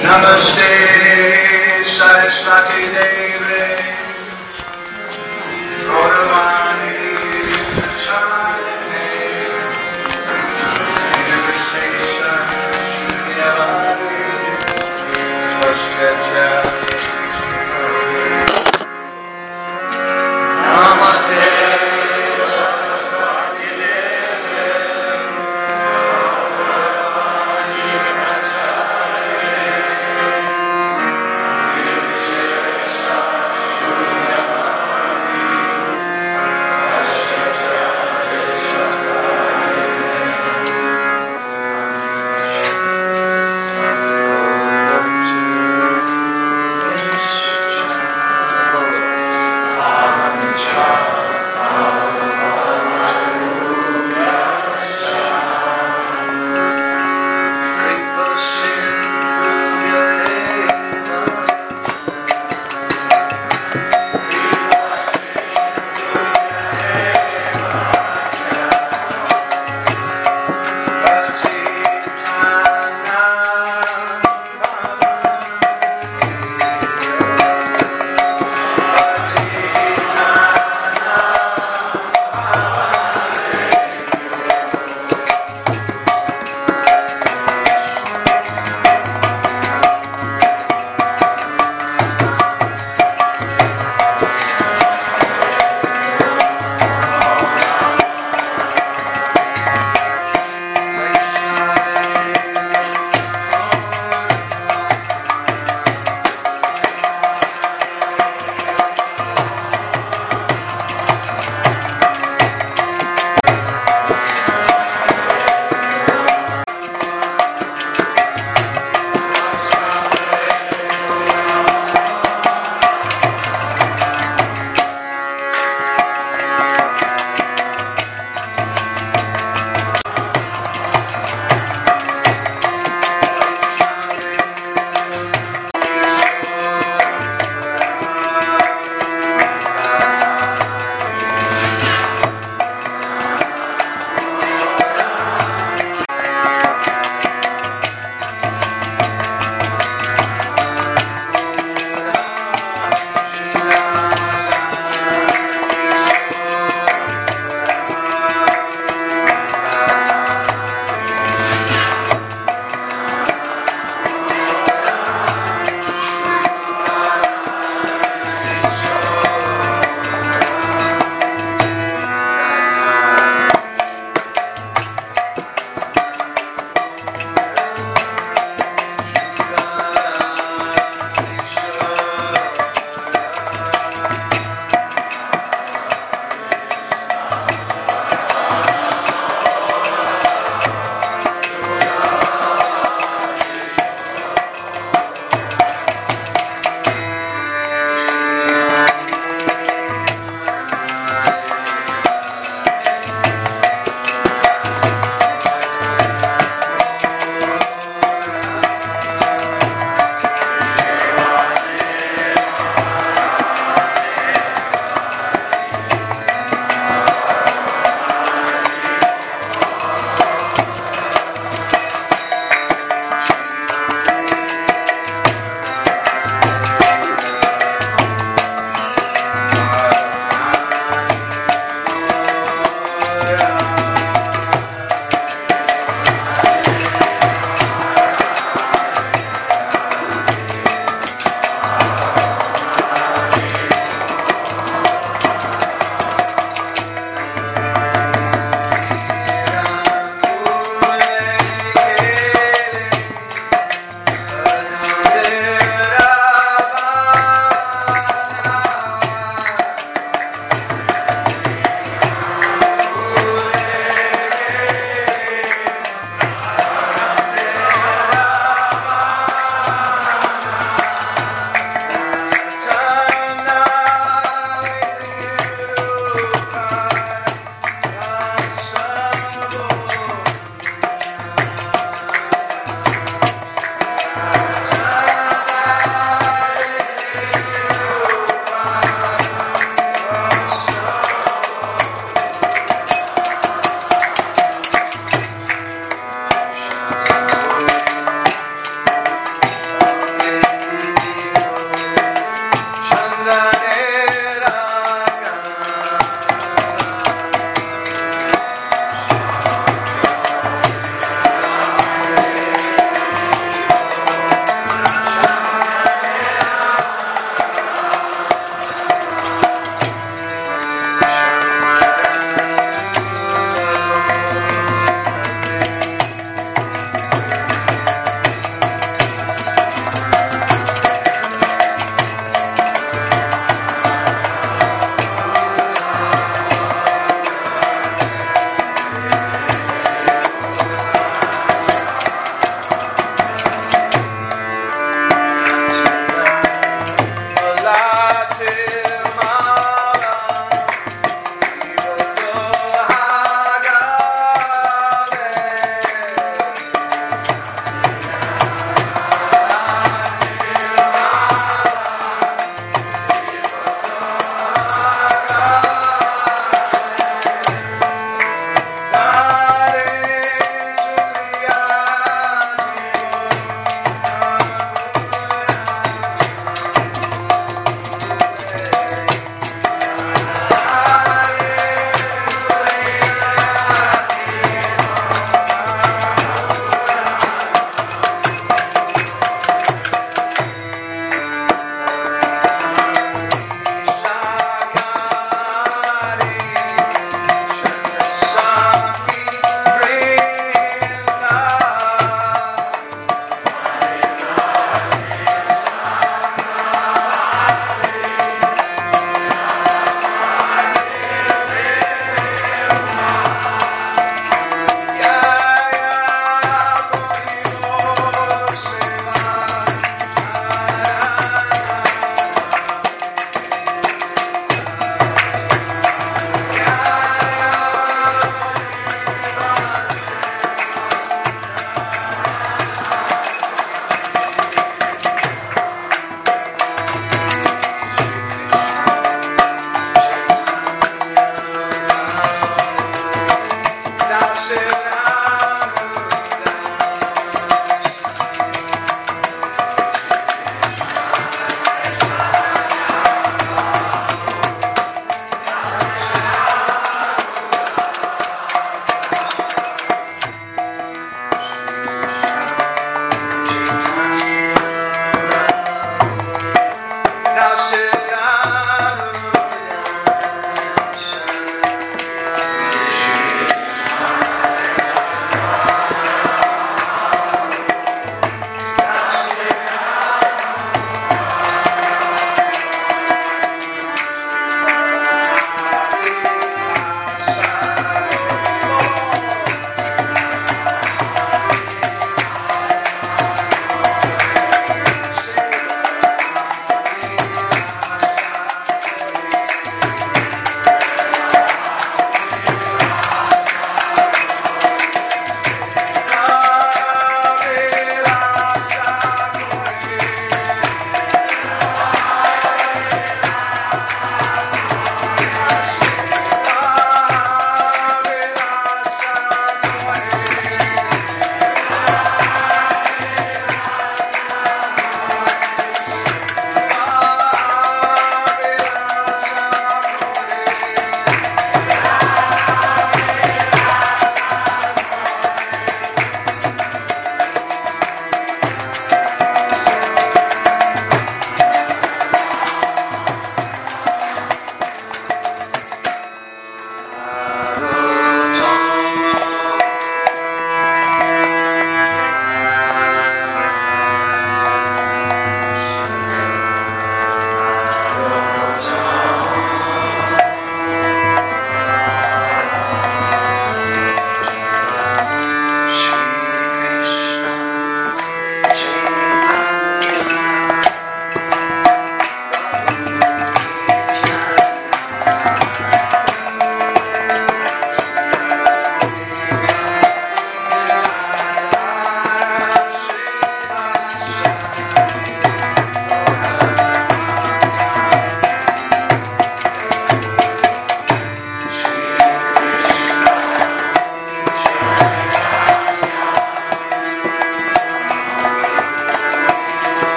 Namaste, Saraswati Devi, Gauravani, Pracharine, Nirvisesa, Shunyavadi, Tvaskatya, Namaste, Saraswati Devi, Gauravani, Pracharine,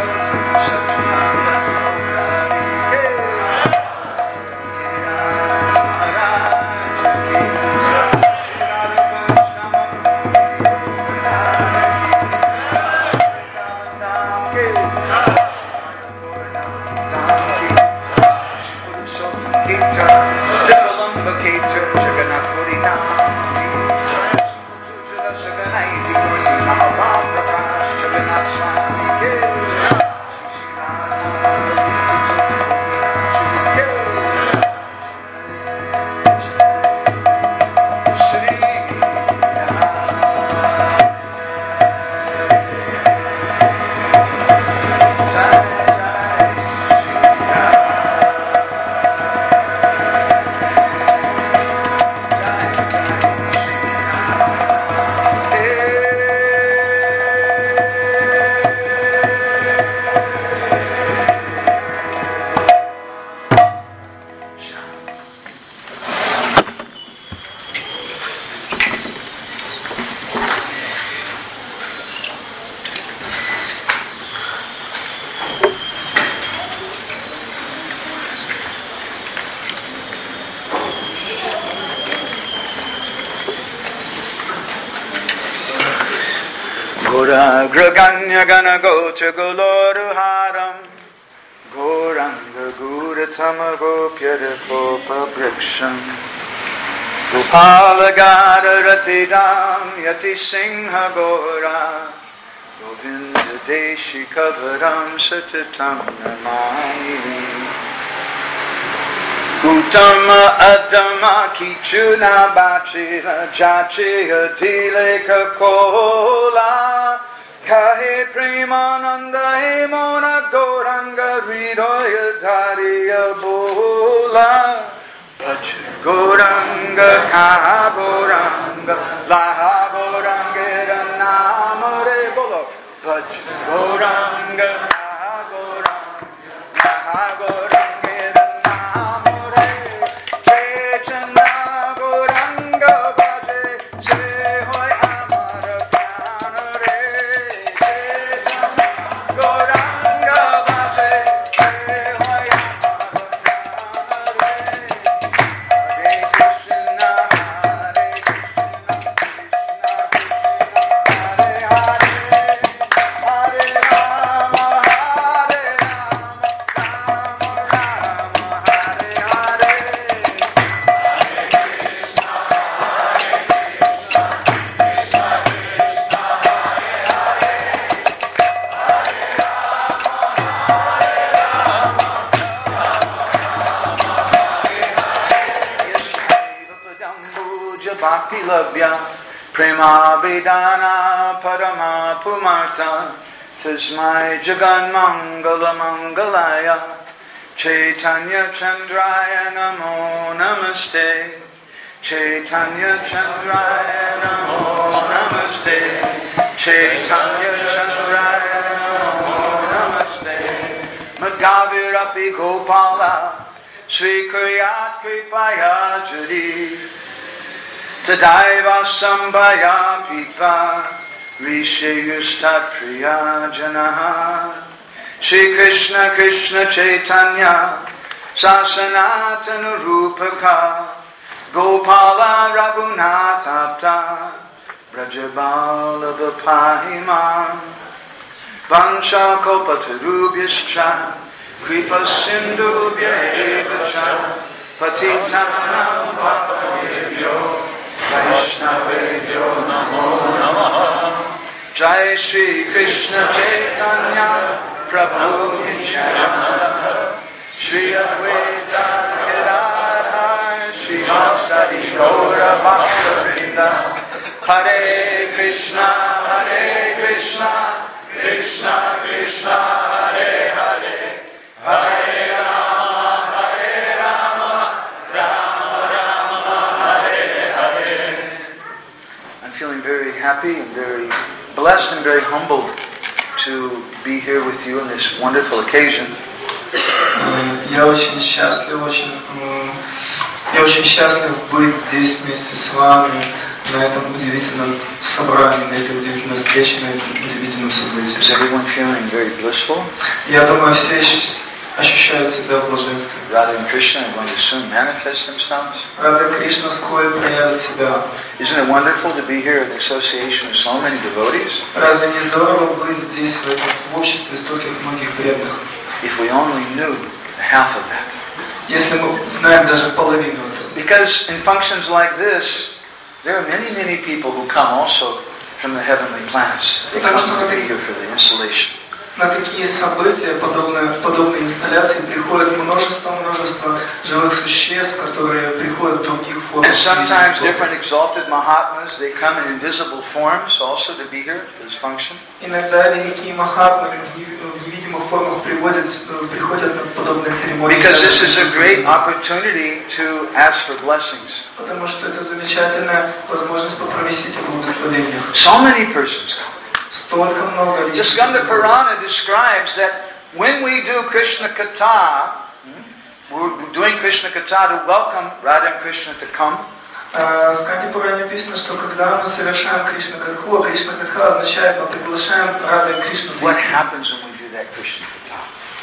Graganya gana gocha goloru haram Goranga guratama gopyada kopa briksham Gopala gada ratidam yati singha gora Govinda deshi kavaram satatam namani Uttama Adama Kichuna Bachira Jachira Tileka Kola Kahe Premananda Hemona Goranga Ridoya Dhariya Bola Bhaj Goranga Kaha Goranga Laha Goranga Namare Bolo Bhaj Goranga Kaha Goranga Laha Goranga Prema Vedana Parama Pumarta Tasmai Jagan Mangala Mangalaya Chaitanya Chandraya Namo Namaste Chaitanya Chandraya Namo Namaste Chaitanya Chandraya Namo Namaste Madhavirapi Gopala Svikayat Kripaya Jari Tadaiva Sambhaya Pitva Rishayustat Priya Janaha Shri Krishna Krishna Chaitanya Sasanatana Rupaka Gopala Raghunatha Brajabala Bapahima Vancha Kopatarubhyascha Kripa Sindhubhya Evacha Patitanam Bhavebhyo Vaishnavebhyo Namo Namaha Jai Shri Krishna Chaitanya Prabhu Nityananda Shri Advaita Gadadhar Shri Vasadi Gaura Bhakta Hare Krishna Krishna Krishna Hare Hare Hare Rama Rama Hare Hare. I'm feeling very happy and very blessed and very humbled to be here with you on this wonderful occasion. Я очень счастлив быть здесь вместе с вами на этом удивительном собрании, на этой удивительной встрече, на этом удивительном событии. Is everyone feeling very blissful? Я думаю, все ощущают себя в блаженстве. Radha and Krishna are going to soon manifest themselves. Рада Кришна вскоре проявит себя. Isn't it wonderful to be here in the association of so many devotees? Разве не здорово быть здесь, в обществе стольких многих преданных? If we only knew half of that. Если мы знаем даже половину этого. Because in functions like this, there are many, many people who come also from the heavenly planets. They come to be here for the installation. На такие события, подобные инсталляции, приходит множество живых существ, которые приходят в других формах. And sometimes different exalted Mahatmas, they come in invisible forms also to be here for this function. Иногда великие Махатмы в невидимых формах приходят на подобные церемонии. Because this is a great opportunity to ask for blessings. Потому что это замечательная возможность попросить о благословениях. So many persons come. Столько много The Skanda Purana describes that when we do Krishna Katha, we're doing Krishna Katha to welcome Radha and Krishna to come. В Сканде Пуране написано, что когда мы совершаем Кришна Катху, а Кришна Катха означает, мы приглашаем Рада и Кришну. What happens when we do that Krishna Katha?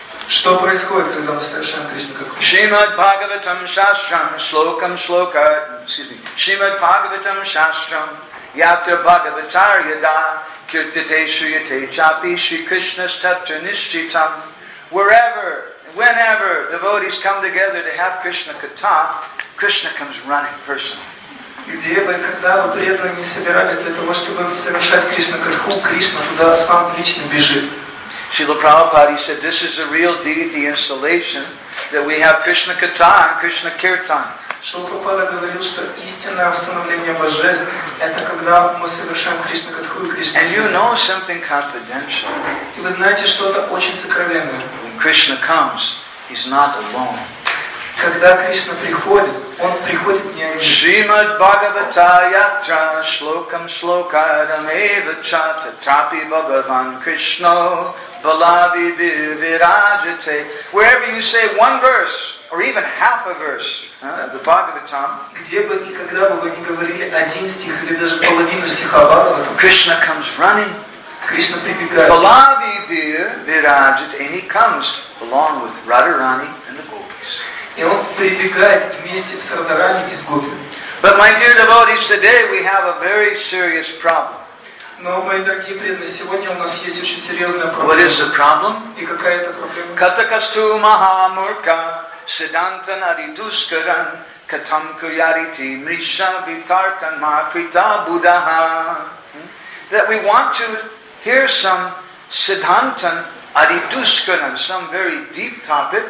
Что происходит, когда мы совершаем Кришна Катху? Srimad Bhagavatam Shastram Slokam Sloka, Srimad Bhagavatam Shastram Yatra Bhagavatar Yada Kirtate Shriyate Chapi Shri Krishna's Tatra Nishchitam. Wherever, whenever devotees come together to have Krishna Katha, Krishna comes running personally. Где бы, когда бы преданные не собирались для того, чтобы совершать Кришна Катху, Кришна туда сам лично бежит. Srila Prabhupada said this is a real deity installation, that we have Krishna Katha and Krishna Kirtan. Шрила Прабхупада говорил, что истинное установление божеств – это когда мы совершаем Кришна Катху и Кришна. And you know something confidential. И вы знаете что-то очень сокровенное. When Krishna comes, he's not alone. Когда Кришна приходит, он приходит не один. Srimad Bhagavata Yatra Shlokam Slokadam Eva Chata Trapi Bhagavan Krishna Balavi Virajate. Wherever you say one verse, or even half a verse of the Bhagavatam, где бы и когда бы вы не говорили один стих или даже половину стиха Бхагаватам, Krishna comes running. Кришна прибегает. Balavi Virajate, and he comes along with Radharani and the Gopis. И он прибегает вместе с Радхарани и с Гопи. But my dear devotees, today we have a very serious problem. Но, мои дорогие преданные, сегодня у нас есть очень серьезная проблема. What is the problem? И какая это проблема? Katakastu Mahamurka Siddhantan Adiduskaran Katam Kuyariti Mrisha Vitarkan Mahakrita Buddha. That we want to hear some Siddhantan Adiduskaran, some very deep topic.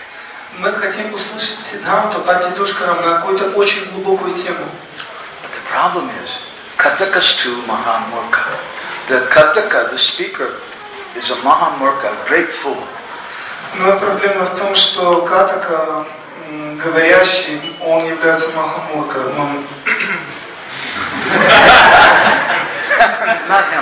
Мы хотим услышать Сиддханту Адидушкарам на какую-то очень глубокую тему. But the problem is, Katakastu Mahamurka. The Kataka, the speaker, is a Mahamurka, a great fool. Но проблема в том, что Катака, говорящий, он является Махамурка. Not him.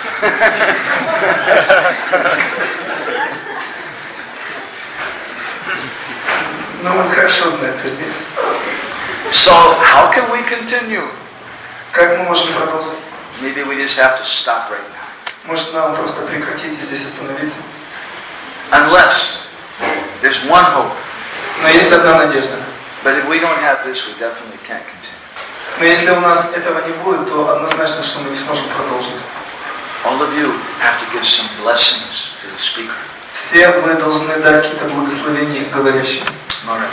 Но он хорошо знает предмет. So, how can we continue? Как мы можем продолжить? Maybe we just have to stop right now. Может, нам просто прекратить и здесь остановиться? Unless there's one hope. Но есть одна надежда. But if we don't have this, we definitely can't continue. Но если у нас этого не будет, то однозначно, что мы не сможем продолжить. All of you have to give some blessings to the speaker. Все вы должны дать какие-то благословения говорящим. Maharaj.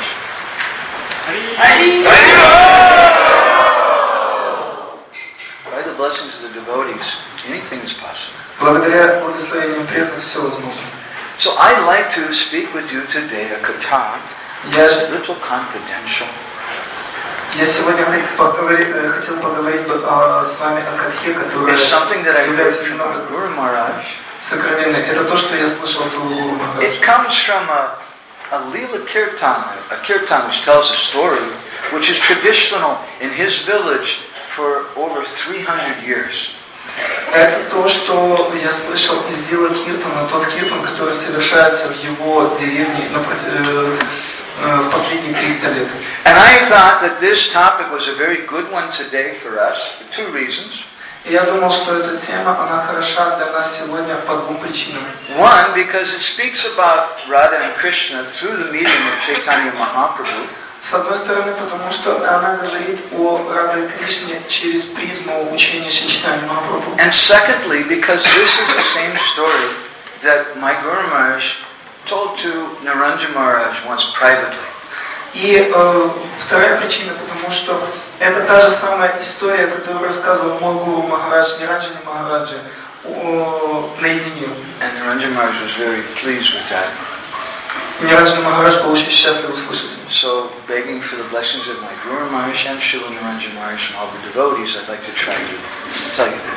By the blessings of the devotees, anything is possible. Благодаря благословениям преданных все возможно. So I'd like to speak with you today a katha. It's a little confidential. Я сегодня хотел поговорить с вами о катхе, которая является немного Guru Maharaj. сокровенной. Это то, что я слышал от своего Гуру Махараджа. It comes from a Leela Kirtan, a kirtan which tells a story which is traditional in his village for over 300 years. Это то, что я слышал из Лила Киртана, тот киртан, который совершается в его деревне в последние 300 лет. And I thought that this topic was a very good one today for us, for two reasons. И я думал, что эта тема, она хороша для нас сегодня по двум причинам. One, because it speaks about Radha and Krishna through the medium of Chaitanya Mahaprabhu. С одной стороны, потому что она говорит о Радhe и Кришне через призму учения Шри Чайтаньи Махапрабху. And secondly, because this is the same story that my Guru Maharaj told to Niranjan Maharaj once privately. И вторая причина, потому что это та же самая история, которую рассказывал мой гуру Махарадж, Ниранджани Махараджи, наедине. And Niranjan Maharaj was very pleased with that. Ниранджани Махарадж был очень счастлив услышать. So, begging for the blessings of my Guru Maharaj and Srila Niranjan Maharaj and all the devotees, I'd like to try to tell you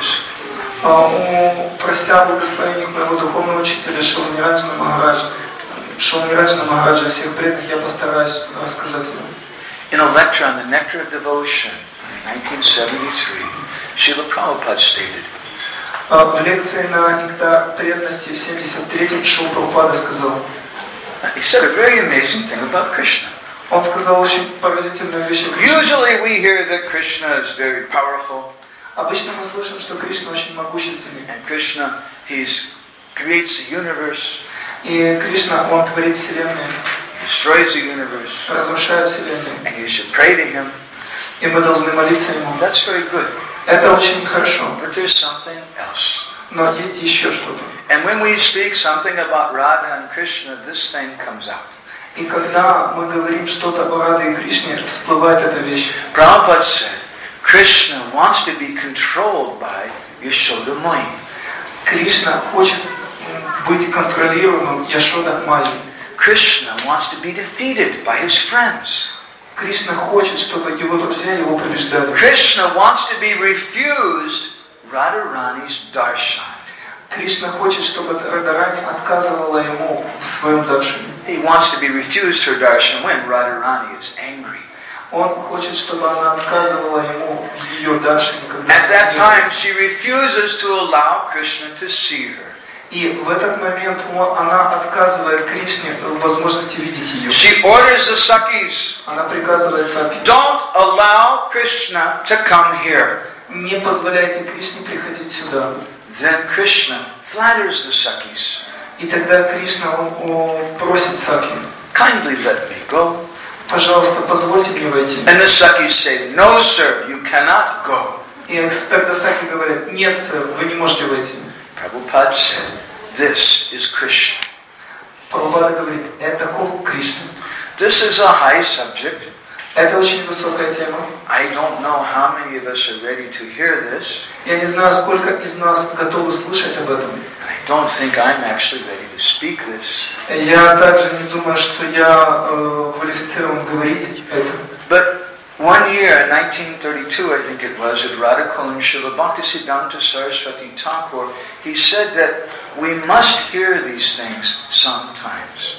this. Прося благословения моего духовного учителя Шрила Ниранджана Махараджа, Шрила Ниранджана Махараджа, всех преданных, я постараюсь рассказать вам. In a lecture on the Nectar of Devotion in 1973, Srila Prabhupada stated, В лекции на нектар преданности в 73-м Шрила Прабхупада сказал, he said a very amazing thing about Krishna. Он сказал очень поразительную вещь о Кришне. Usually we hear that Krishna is very powerful, Обычно мы слышим, что Кришна очень могущественный. and Krishna, he creates the universe, И Кришна, Он творит Вселенную, destroys the universe, разрушает Вселенную. and you should pray to him. И мы должны молиться Ему. That's very good. Это очень хорошо. But there's something else. Но есть еще что-то. And when we speak something about Radha and Krishna, this thing comes out. И когда мы говорим что-то о Радhe и Кришне, всплывает эта вещь. Prabhupada said, Krishna wants to be controlled by Yashoda Maya. Кришна хочет быть контролируемым Яшода Майей. Krishna wants to be defeated by his friends. Кришна хочет, чтобы его друзья его побеждали. Krishna wants to be refused Radharani's darshan. Кришна хочет, чтобы Радharani отказывала ему в своем даршане. He wants to be refused her darshan when Radharani is angry. Он хочет, чтобы она отказывала ему в ее даршане, когда At that она time, гневается. she refuses to allow Krishna to see her. И в этот момент она отказывает Кришне в возможности видеть ее. She orders the Sakis, Она приказывает Саки: don't allow Krishna to come here. не позволяйте Кришне приходить сюда. Then Krishna flatters the Sakis. И тогда Кришна, он просит Саки: Kindly let me go. пожалуйста, позвольте мне войти. And the Sakis say, no sir, you cannot go. И тогда Саки говорят: нет, сэр, вы не можете войти. Prabhupada said, this is Krishna. Прабхупада говорит: это Кришна. This is a high subject. Это очень высокая тема. I don't know how many of us are ready to hear this. Я не знаю, сколько из нас готовы слышать об этом. I don't think I'm actually ready to speak this. Я также не думаю, что я квалифицирован говорить это. But one year, in 1932, I think it was, at Radhakund, Srila Bhaktisiddhanta Saraswati Thakur, he said that we must hear these things sometimes.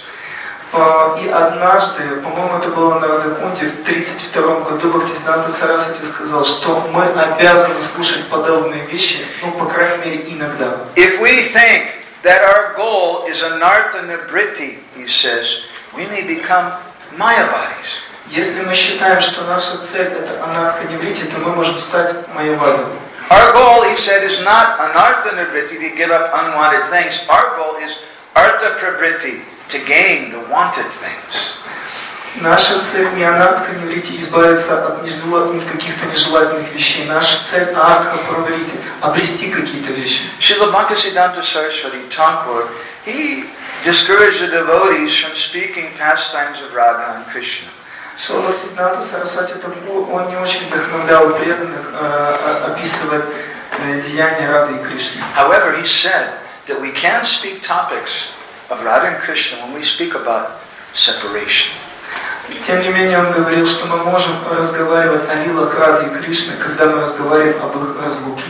И однажды, по-моему, это было на Радхакунде, в 1932 году Бхактисиданта Сарасвати сказал, что мы обязаны слушать подобные вещи, по крайней мере, иногда. If we think that our goal is anartha nibriti, he says, we may become mayavadis. Если мы считаем, что наша цель это анарха ниврити, то мы можем стать майявадами. Our goal, he said, is not anartha nibriti, to give up unwanted things. Our goal is artha prabriti, to gain the wanted things. Наша цель не анарха ниврити, избавиться от каких-то нежелательных вещей. Наша цель анарха праврити, обрести какие-то вещи. Srila Bhaktisiddhanta Saraswati Thakur, he discouraged the devotees from speaking pastimes of Radha and Krishna. Шрила Бхактисиданта Сарасвати Тхакур, он не очень вдохновлял преданных описывать деяния Рады и Кришны. However, he said that we can speak topics of Radha and Krishna when we speak about separation. Тем не менее, он говорил, что мы можем разговаривать о лилах Рады и Кришны, когда мы разговариваем об их разлуке.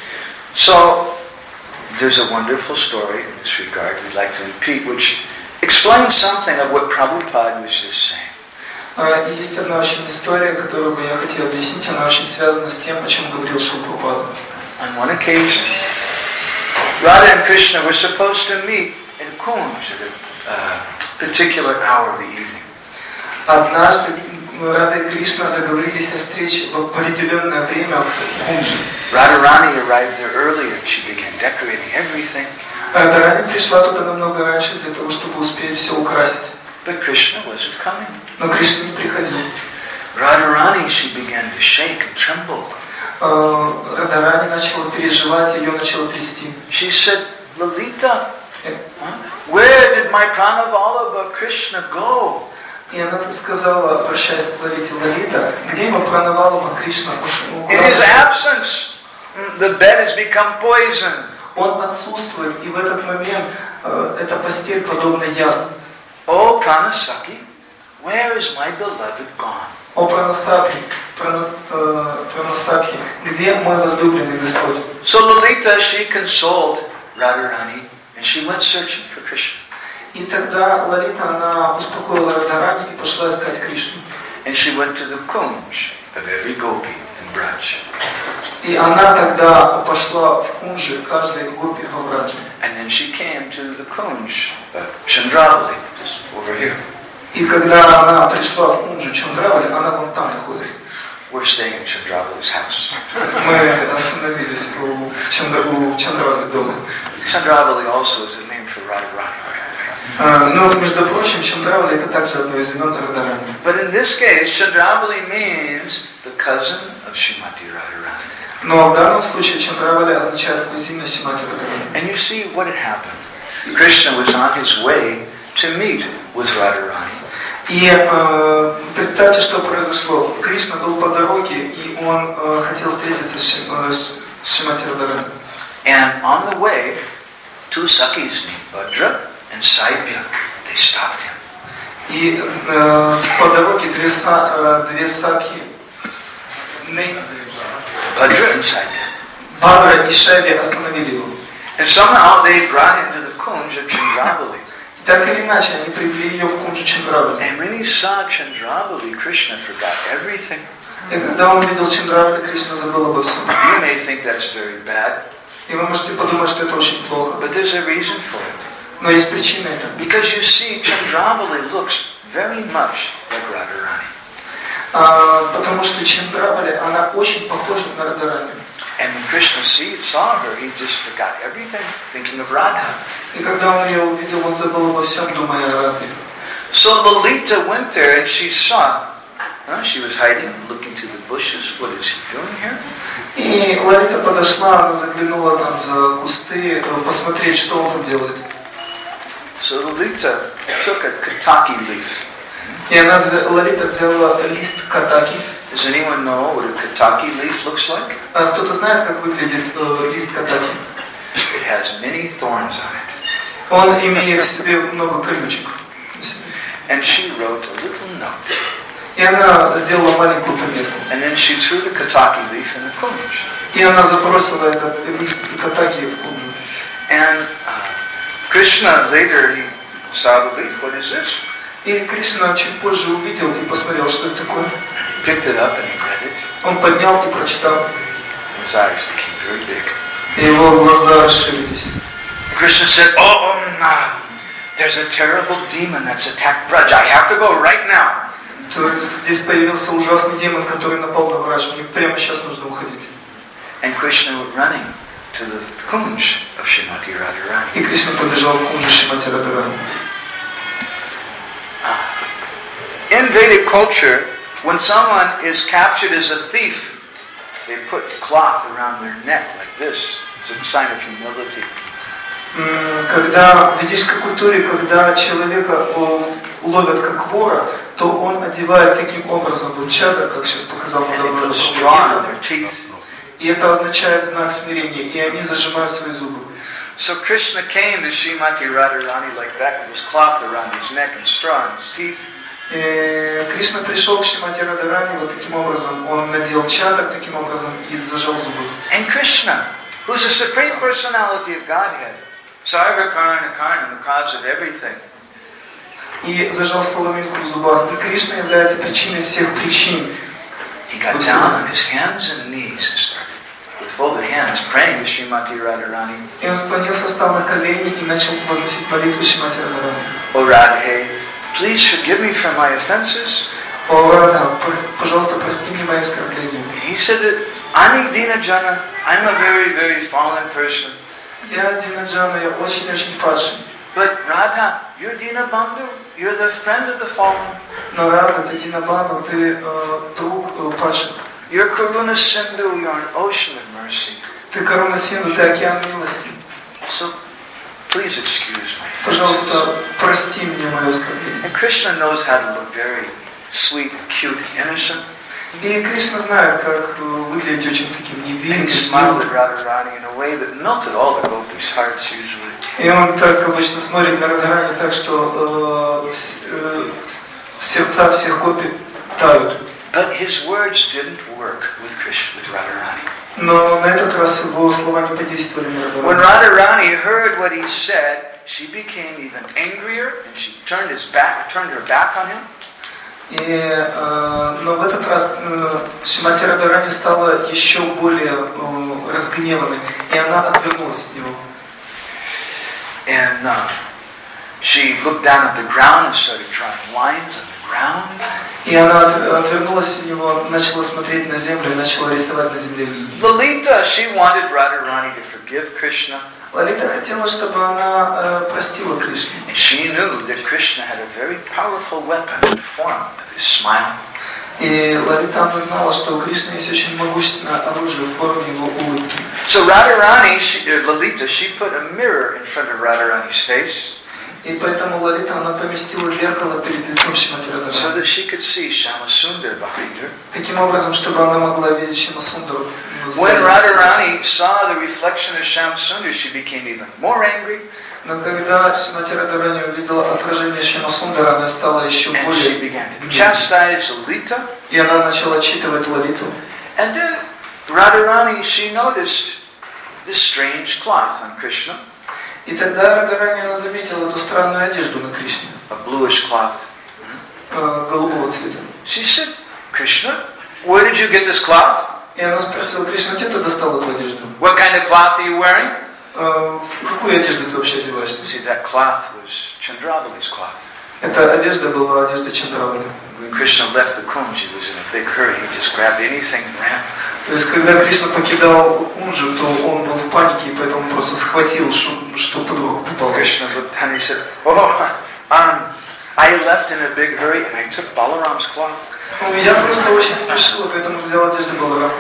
So, there's a wonderful story in this regard we'd like to repeat, which explains something of what Prabhupada was just saying. И есть одна очень история, которую бы я хотел объяснить, она очень связана с тем, о чем говорил Шрила Прабхупада. On one occasion, Radha and Krishna were supposed to meet in Kunj at a particular hour of the evening. Однажды Рада и Кришна договорились о встрече в определенное время в Кунже. Radharani arrived there early and she began decorating everything. Радхарани пришла туда намного раньше для того, чтобы успеть все украсить. But Krishna wasn't coming. Но Кришна не приходил. Radharani, she began to shake and tremble. Радхарани начала переживать, ее начало трясти. She said, Lalita, where did my Pranavallabha Krishna go? И она сказала, обращаясь к Лалите: Лалита, где его Пранаваллабха Кришна ушел? In his absence, the bed has become poison. Он отсутствует, и в этот момент эта постель подобна яду. Oh, Pranasaki, where is my beloved gone? О Пранасакхи, где мой возлюбленный Господь? So Lalita, she consoled Radharani and she went searching for Krishna. И тогда Лалита, она успокоила Радхарани и пошла искать Кришну. And she went to the kunj of every gopi in Braj. И она тогда пошла в кунжи каждой гопи в Браджи. And then she came to the kunj of Chandravali, just over here. И когда она пришла в кунжу Чандравали, она вон там находится. We're staying in Chandravali's house. Мы остановились у Чандравали дома. Chandravali also is the name for Radharani. Но, между прочим, Чандравали это также одно из имен Радхарани. But in this case, Chandravali means the cousin of Srimati Radharani. Но в данном случае Чандравали означает кузина Шримати Радхарани. And you see what had happened. Krishna was on his way to meet with Radharani. И представьте, что произошло. Кришна был по дороге, и он хотел встретиться с Шримати Радхарани. And on the way, two Sakhis named Bhadra and Saibya, they stopped him. И по дороге две сакхи, Bhadra and Saibya. Бадра и Шайби остановили его. And somehow they brought him to the kunj of Chandravali. Так или иначе, они привели ее в кунджу Чандравали. And when he saw Chandravali, Krishna forgot everything. И когда он увидел Чандравали, Кришна забыл обо всем. You may think that's very bad, И вы можете подумать, что это очень плохо. but there's a reason for it. Но есть причина этого. Because you see, Chandravali looks very much like Radharani. Потому что Чандравали, она очень похожа на Радхарани. And when Krishna saw her, he just forgot everything, thinking of Radha. И когда он ее увидел, он забыл обо всем, думая о Радхе. So Lalita went there and she saw. She was hiding, looking through the bushes. What is he doing here? И Лалита подошла, она заглянула там за кусты, посмотреть, что он там делает. So Lalita took a kataki leaf. И Лалита взяла лист катаки. Does anyone know what a kataki leaf looks like? А кто-то знает, как выглядит лист катаки? It has many thorns on it. Он имеет в себе много колючек. And she wrote a little note. И она сделала маленькую пометку. And then she threw the kataki leaf in the kunj. И она забросила этот лист катаки в кунджу. And Krishna later he saw the leaf. What is this? И Кришна чуть позже увидел и посмотрел, что это такое. He picked it up and he read it. Он поднял и прочитал. His eyes became very big. И его глаза расширились. Krishna said, "Oh, there's a terrible demon that's attacked Braj. I have to go right now." То есть здесь появился ужасный демон, который напал на Брадж. Мне прямо сейчас нужно уходить. And Krishna was running to the kunj of Srimati Radharani. И Кришна побежал в кунджу Шримати Радхарани. In Vedic culture, when someone is captured as a thief, they put cloth around their neck like this. It's a sign of humility. Когда в ведической культуре, когда человека ловят как вора, то он одевает таким образом чадра, как сейчас показал And they put straw in their teeth. и это означает знак смирения, и они зажимают свои зубы. So Krishna came to Srimati Radharani like that with his cloth around his neck and straw in his teeth. Кришна пришел к Шримати Радхарани вот таким образом, он надел чадр таким образом и зажал зубы. And Krishna, who's the supreme personality of Godhead, Sarva Karna Karna, the cause of everything. И зажал соломинку в зубах. И Кришна является причиной всех причин. He got down on his hands and knees and started with folded hands praying to Srimati Radharani. И он склонился, встал на колени и начал возносить молитву Шримати Радхарани. O Radhe, please forgive me for my offenses. О, Рада, пожалуйста, прости мне мои оскорбления. He said that, Ani Dina Jana, I'm a very, very fallen person. Я Динаджана, я очень-очень падший. But Radha, you're Dina Bandhu. You're the friend of the fallen. Но Рада, ты Динабану, ты друг падших. You're Karuna Sindhu. You're an ocean of mercy. Ты Каруна Синду, ты океан милости. So, please excuse me. Пожалуйста, прости мне мое оскорбление. And Krishna knows how to look very sweet, cute, innocent. И Кришна знает, как выглядеть очень таким And невинным. he smiled at Radharani in a way that melted all the gopis' hearts usually. И он так обычно смотрит на Радхарани так, что сердца всех гопи тают. But his words didn't work with Krishna, with Radharani. Но на этот раз его слова не подействовали на When Радхарани. Radharani heard what he said, she became even angrier, and she turned her back on him. Но в этот раз Шримати Радхарани стала еще более разгневанной, и она отвернулась от него. And she looked down at the ground and started drawing lines on the ground. И она отвернулась от него, начала смотреть на землю и начала рисовать на земле линии. Lalita, she wanted Radharani to forgive Krishna. Лалита хотела, чтобы она простила Кришну. And she knew that Krishna had a very powerful weapon in the form of his smile. И Лалита, она знала, что у Кришны есть очень могущественное оружие в форме его улыбки. So Radharani, Lalita, she put a mirror in front of Radharani's face. И поэтому Лалита, она поместила зеркало перед лицом Шримати So Радхарани. that she could see Shyamasundar behind her. Таким образом, чтобы она могла видеть Шьямасундару. When Radharani saw the reflection of Shyamasundar, she became even more angry. Но когда Шримати Радхарани увидела отражение Шьямасундара, она стала еще And she более began to гневной. chastise Lalita. И она начала отчитывать Лалиту. And then Radharani, she noticed this strange cloth on Krishna, И тогда Радхарани, она заметила эту странную одежду на Кришне, a bluish cloth. голубого цвета. She said, Krishna, where did you get this cloth? И она спросила: Кришна, где ты достал эту одежду? What kind of cloth are you wearing? Какую одежду ты вообще одеваешься? See, that cloth was Chandravali's cloth. Эта одежда была одежда Чандравали. When Krishna left the Kunj, he was in a big hurry. He just grabbed anything and ran. То есть, когда Кришна покидал Кунджу, то он был в панике, и поэтому просто схватил, что под руку попалось. Krishna looked down and he said, oh, I left in a big hurry and I took Balaram's cloth. Ну, я просто очень спешила, поэтому взял одежду Баларама.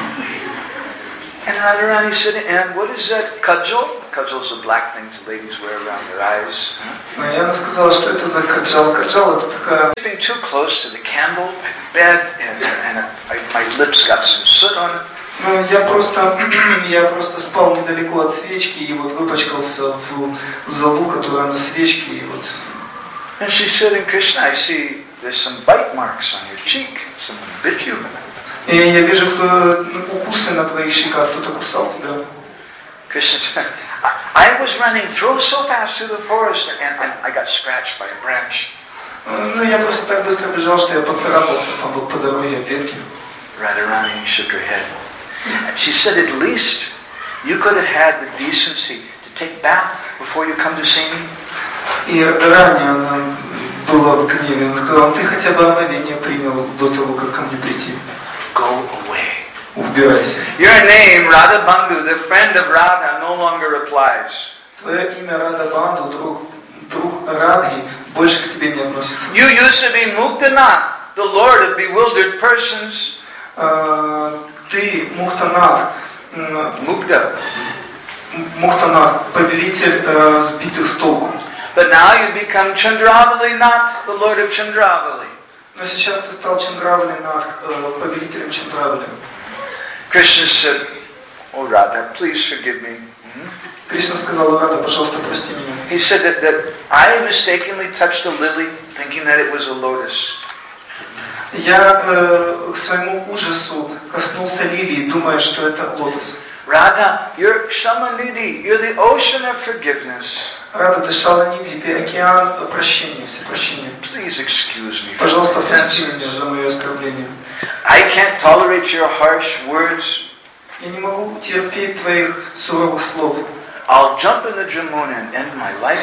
And Radharani said, and what is that kajal? Kajals are black things the ladies wear around their eyes. И она сказала, что это за каджал. Каджал — это такая... Sitting too close to the candle by the bed, and my lips got some soot on it. Ну, я просто спал недалеко от свечки, и вот выпачкался в залу, которая на свечке, и вот... And she said, in Krishna, I see there's some bite marks on your cheek. Someone bit you. И я вижу, что укусы на твоих щеках, кто-то кусал тебя. Krishna said, I was running through so fast through the forest, and I got scratched by a branch. Ну, я просто так быстро бежал, что я поцарапался по дороге от ветки. Radharani shook her head. And she said, at least you could have had the decency to take bath before you come to see me. И ранее она была в гневе. Она сказала: ты хотя бы омовение принял до того, как ко мне прийти. Go away. Убирайся. Your name, Radha Bandhu, the friend of Radha, no longer applies. Твое имя Рада Банду, друг Радхи, больше к тебе не относится. You used to be Muktanath, the lord of bewildered persons. Ты Мухтанат, Mukta. повелитель сбитых с толку. But now you become Chandravali, not the lord of Chandravali. Но сейчас ты стал Чандравали, повелителем Чандравали. Krishna said, oh Radha, please forgive me. Кришна сказал: Рада, пожалуйста, прости меня. He said that I mistakenly touched a lily, thinking that it was a lotus. Я к своему ужасу коснулся лилии, думая, что это лотос. Radha, you're Shamanidhi, you're the ocean of forgiveness. Рада, ты Шаланидhi, ты океан прощения, всепрощения. Please excuse me. Пожалуйста, прости меня за мое оскорбление. I can't tolerate your harsh words. Я не могу терпеть твоих суровых слов. I'll jump in the Jamuna and end my life.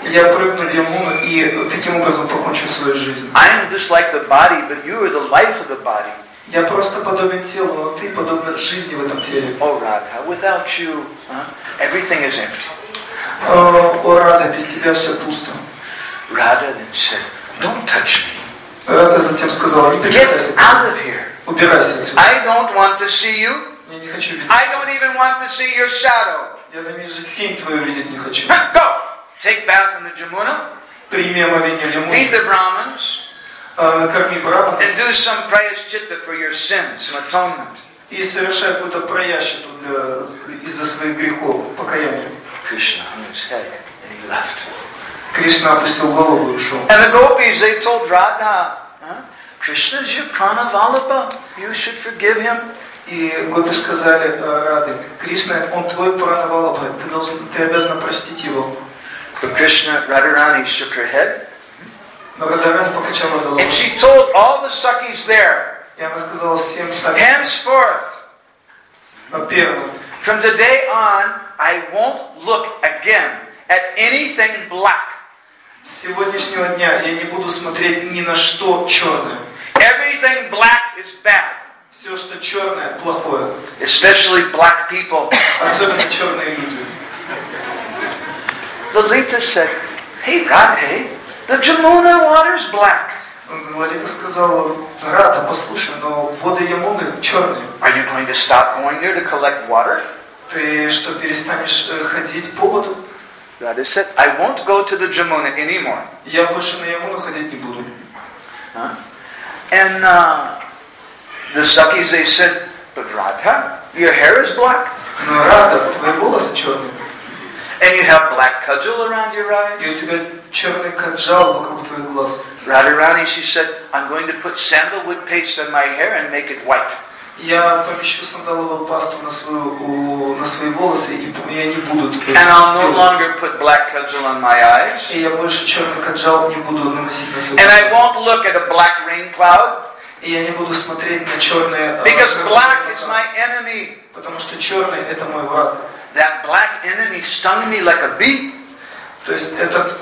Я прыгну в Ямуну и таким образом покончу свою жизнь. I'm just like the body, but you are the life of the body. Я просто подобен телу, но ты подобна жизни в этом теле. Oh Radha, without you, everything is empty. О, Рада, без тебя все пусто. Radha then said, don't touch me. Рада затем сказала, не Get прикасайся ко out мне. of here. Убирайся отсюда. I don't want to see you. Я не хочу видеть. I don't even want to see your shadow. Я даже тень твою видеть не хочу. Go! Take bath in the Jamuna, Прими омовение в feed Ямуне, the Brahmins, корми Брахмана and do some prayaschitta for your sins, some atonement. и совершай какую-то праящиту из-за своих грехов, покаяние. Krishna hung his head and he left. Кришна опустил голову и ушел. And the gopis, they told Radha, Krishna's your prana vallabha. You should forgive him. И гопи сказали Рады, Кришна, он твой Пуранавалабха, ты обязана простить его. But Krishna, Radharani shook her head. Но Радарани покачала головой. And she told all the Sakhis there, И она сказала всем сами, henceforth, во-первых, from today on, I won't look again at anything black. с сегодняшнего дня я не буду смотреть ни на что черное. Everything black is bad. Все, что черное, плохое. Especially black people. Особенно черные люди. Lalita said, hey Radhe, the Jamuna water's black. Лалита сказала, Рада, послушай, но воды Ямуны черные. Are you going to stop going there to collect water? Ты что, перестанешь ходить по воду? Radha said, I won't go to the Jamuna anymore. Я больше на Ямуну ходить не буду. And the Sakhis, they said, but Radha, your hair is black. Но Рада, твои волосы черные. And you have black kajal around your eye. И у тебя черный каджал вокруг твоих глаз. Radharani, she said, I'm going to put sandalwood paste on my hair and make it white. Я помещу сандаловую пасту на свои волосы, и я не буду... And I'll no longer put black kajal on my eyes. И я больше черный каджал не буду наносить на свои And I волосы. won't look at a black rain cloud. И я не буду смотреть на черные... Because black is my enemy. Потому что черный — это мой враг. That black enemy stung me like a bee. То есть этот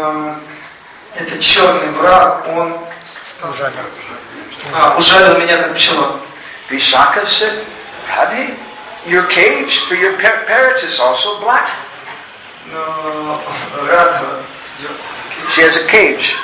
черный враг, он ужалил меня как пчела. Vishaka said, Radhe, your cage for your parrots is also black. Но Радха, She has a cage.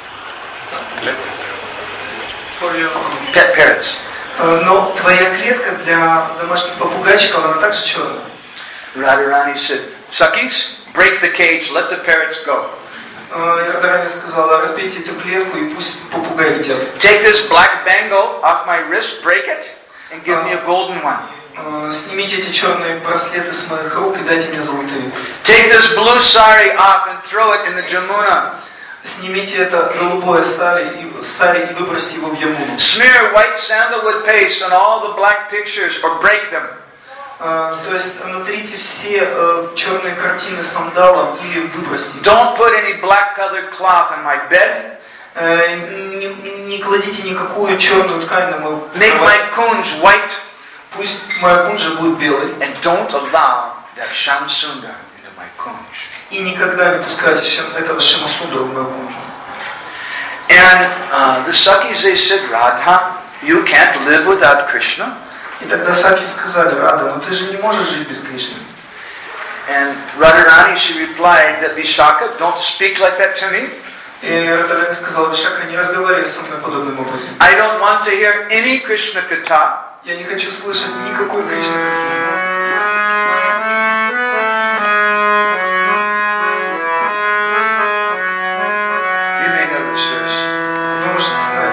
Pet parrots. но твоя клетка для домашних попугайчиков, она также черная. Radharani said, Sakhis, break the cage, let the parrots go. И Радарани сказала, разбейте эту клетку и пусть попугаи летят. Take this black bangle off my wrist, break it, and give me a golden one. Снимите эти черные браслеты с моих рук и дайте мне золотые. Take this blue sari off and throw it in the Jamuna. Снимите это голубое сари и выбросьте его в Ямуну. Smear white sandalwood paste on all the black pictures or break them. То есть натрите все черные картины сандалом или выбросьте. Don't put any black colored cloth on my bed. Не кладите никакую черную ткань на мою Make my kunj white. Пусть моя кунжа будет белой. And don't allow that Shamsundar into my kunj. И никогда не пускайте этого Шамасундра в мою кунжу. And the Sakhis, they said, Radha, you can't live without Krishna. И тогда Саки сказали, Рада, но ты же не можешь жить без Кришны. And Radharani, she replied that Vishaka, don't speak like that to me. И Радарани сказала, Вишака, не разговаривай со мной подобным образом. I don't want to hear any Krishna katha. Я не хочу слышать никакой Кришны катхи. You may know this verse. Вы можете знать.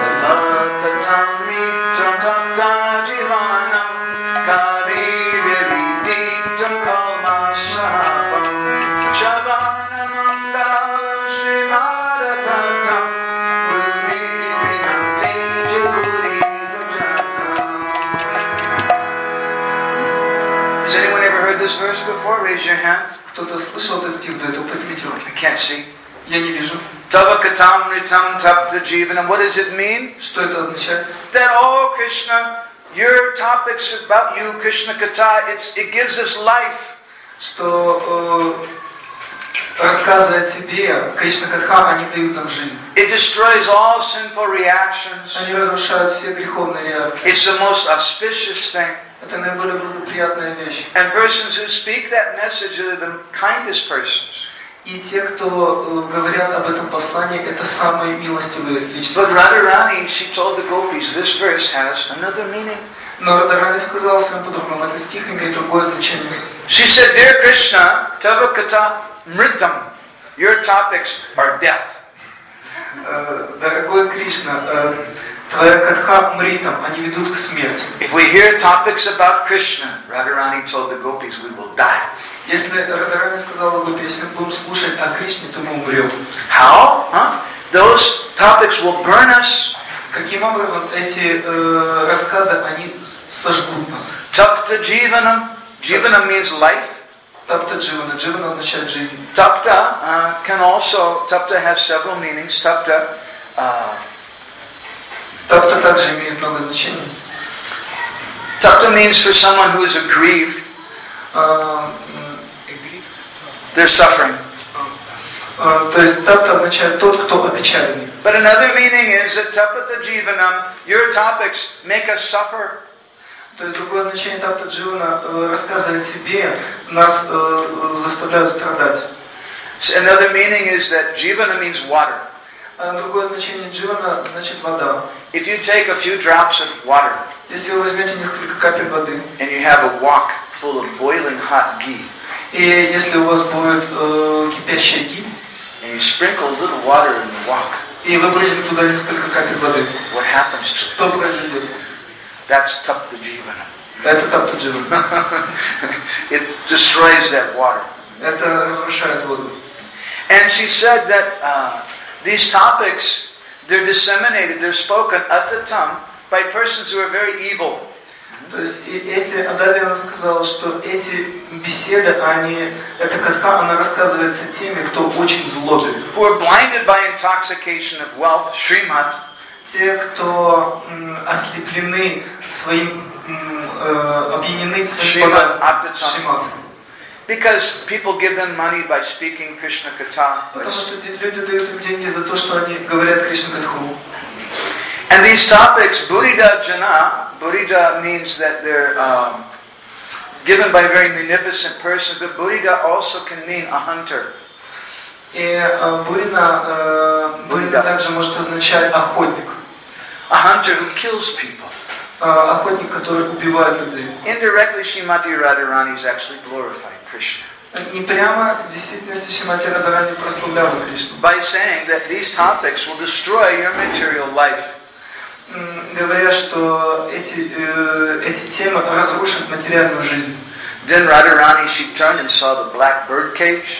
Has anyone ever heard this verse before? Raise your hand. Кто-то слышал этот стих до этого? Поднимите руки. I can't see. Я не вижу. Tava katam ritam tapta jivanam. What does it mean? Что это означает? That, oh Krishna, your topics about you, Krishna Katha, it gives us life. Что рассказы о тебе, Кришна Катха, они дают нам жизнь. It destroys all sinful reactions. Они разрушают все греховные реакции. It's the most auspicious thing. Это наиболее благоприятная вещь. And persons who speak that message are the kindest persons. И те, кто говорят об этом послании, это самые милостивые личности. But Radharani, she told the gopis, this verse has another meaning. Но Радарани сказал своим подругам, этот стих имеет другое значение. She said, Dear Krishna, Tava Kata Mritam, your topics are death. Дорогой Кришна, твоя катха мритам, они ведут к смерти. If we hear topics about Krishna, Radharani told the gopis, we will die. Если Радарани сказала бы, если будем слушать о Кришне, то мы умрем. How? Huh? Those topics will burn us. Каким образом эти рассказы, они сожгут нас? Tapta Jivanam. Jivanam means life. Тапта Дживана. Дживана означает жизнь. Tapta Tapta has several meanings. Tapta также имеет много значений. Tapta means for someone who is aggrieved. They're suffering. То есть тапта означает тот, кто опечаленный. But another meaning is that tapata jivanam, your topics make us suffer. То есть другое значение тапта дживана, рассказы о себе, нас заставляют страдать. Another meaning is that jivana means water. Другое значение дживана значит вода. If you take a few drops of water, если вы возьмете несколько капель воды, and you have a wok full of boiling hot ghee, и если у вас будет кипящий ги, and you sprinkle a little water in the wok, и вы бросите туда несколько капель воды, what happens to it? что произойдет? That's tapta jivana. Это тапта дживана. It destroys that water. Это разрушает воду. And she said that these topics, they're disseminated, they're spoken atatam by persons who are very evil. То есть далее она сказала, что эти беседы, эта катха, она рассказывается теми, кто очень злобен. Who are blinded by intoxication of wealth, Srimad. Те, кто ослеплены своим, опьянены своим богатством. Шримад. Because people give them money by speaking Krishna Katha. Потому что люди дают им деньги за то, что они говорят Кришна Катху. And these topics, Burida Jana, Burida means that they're given by a very munificent person, but Burida also can mean a hunter. И Бурина также может означать охотник. A hunter who kills people. Охотник, который убивает людей. Indirectly, Srimati Radharani is actually glorifying Krishna. Не прямо, в действительности, Шримати Радарани прославляла Кришну. By saying that these topics will destroy your material life. Говоря, что эти темы разрушат материальную жизнь. Then Radharani, she turned and saw the black bird cage.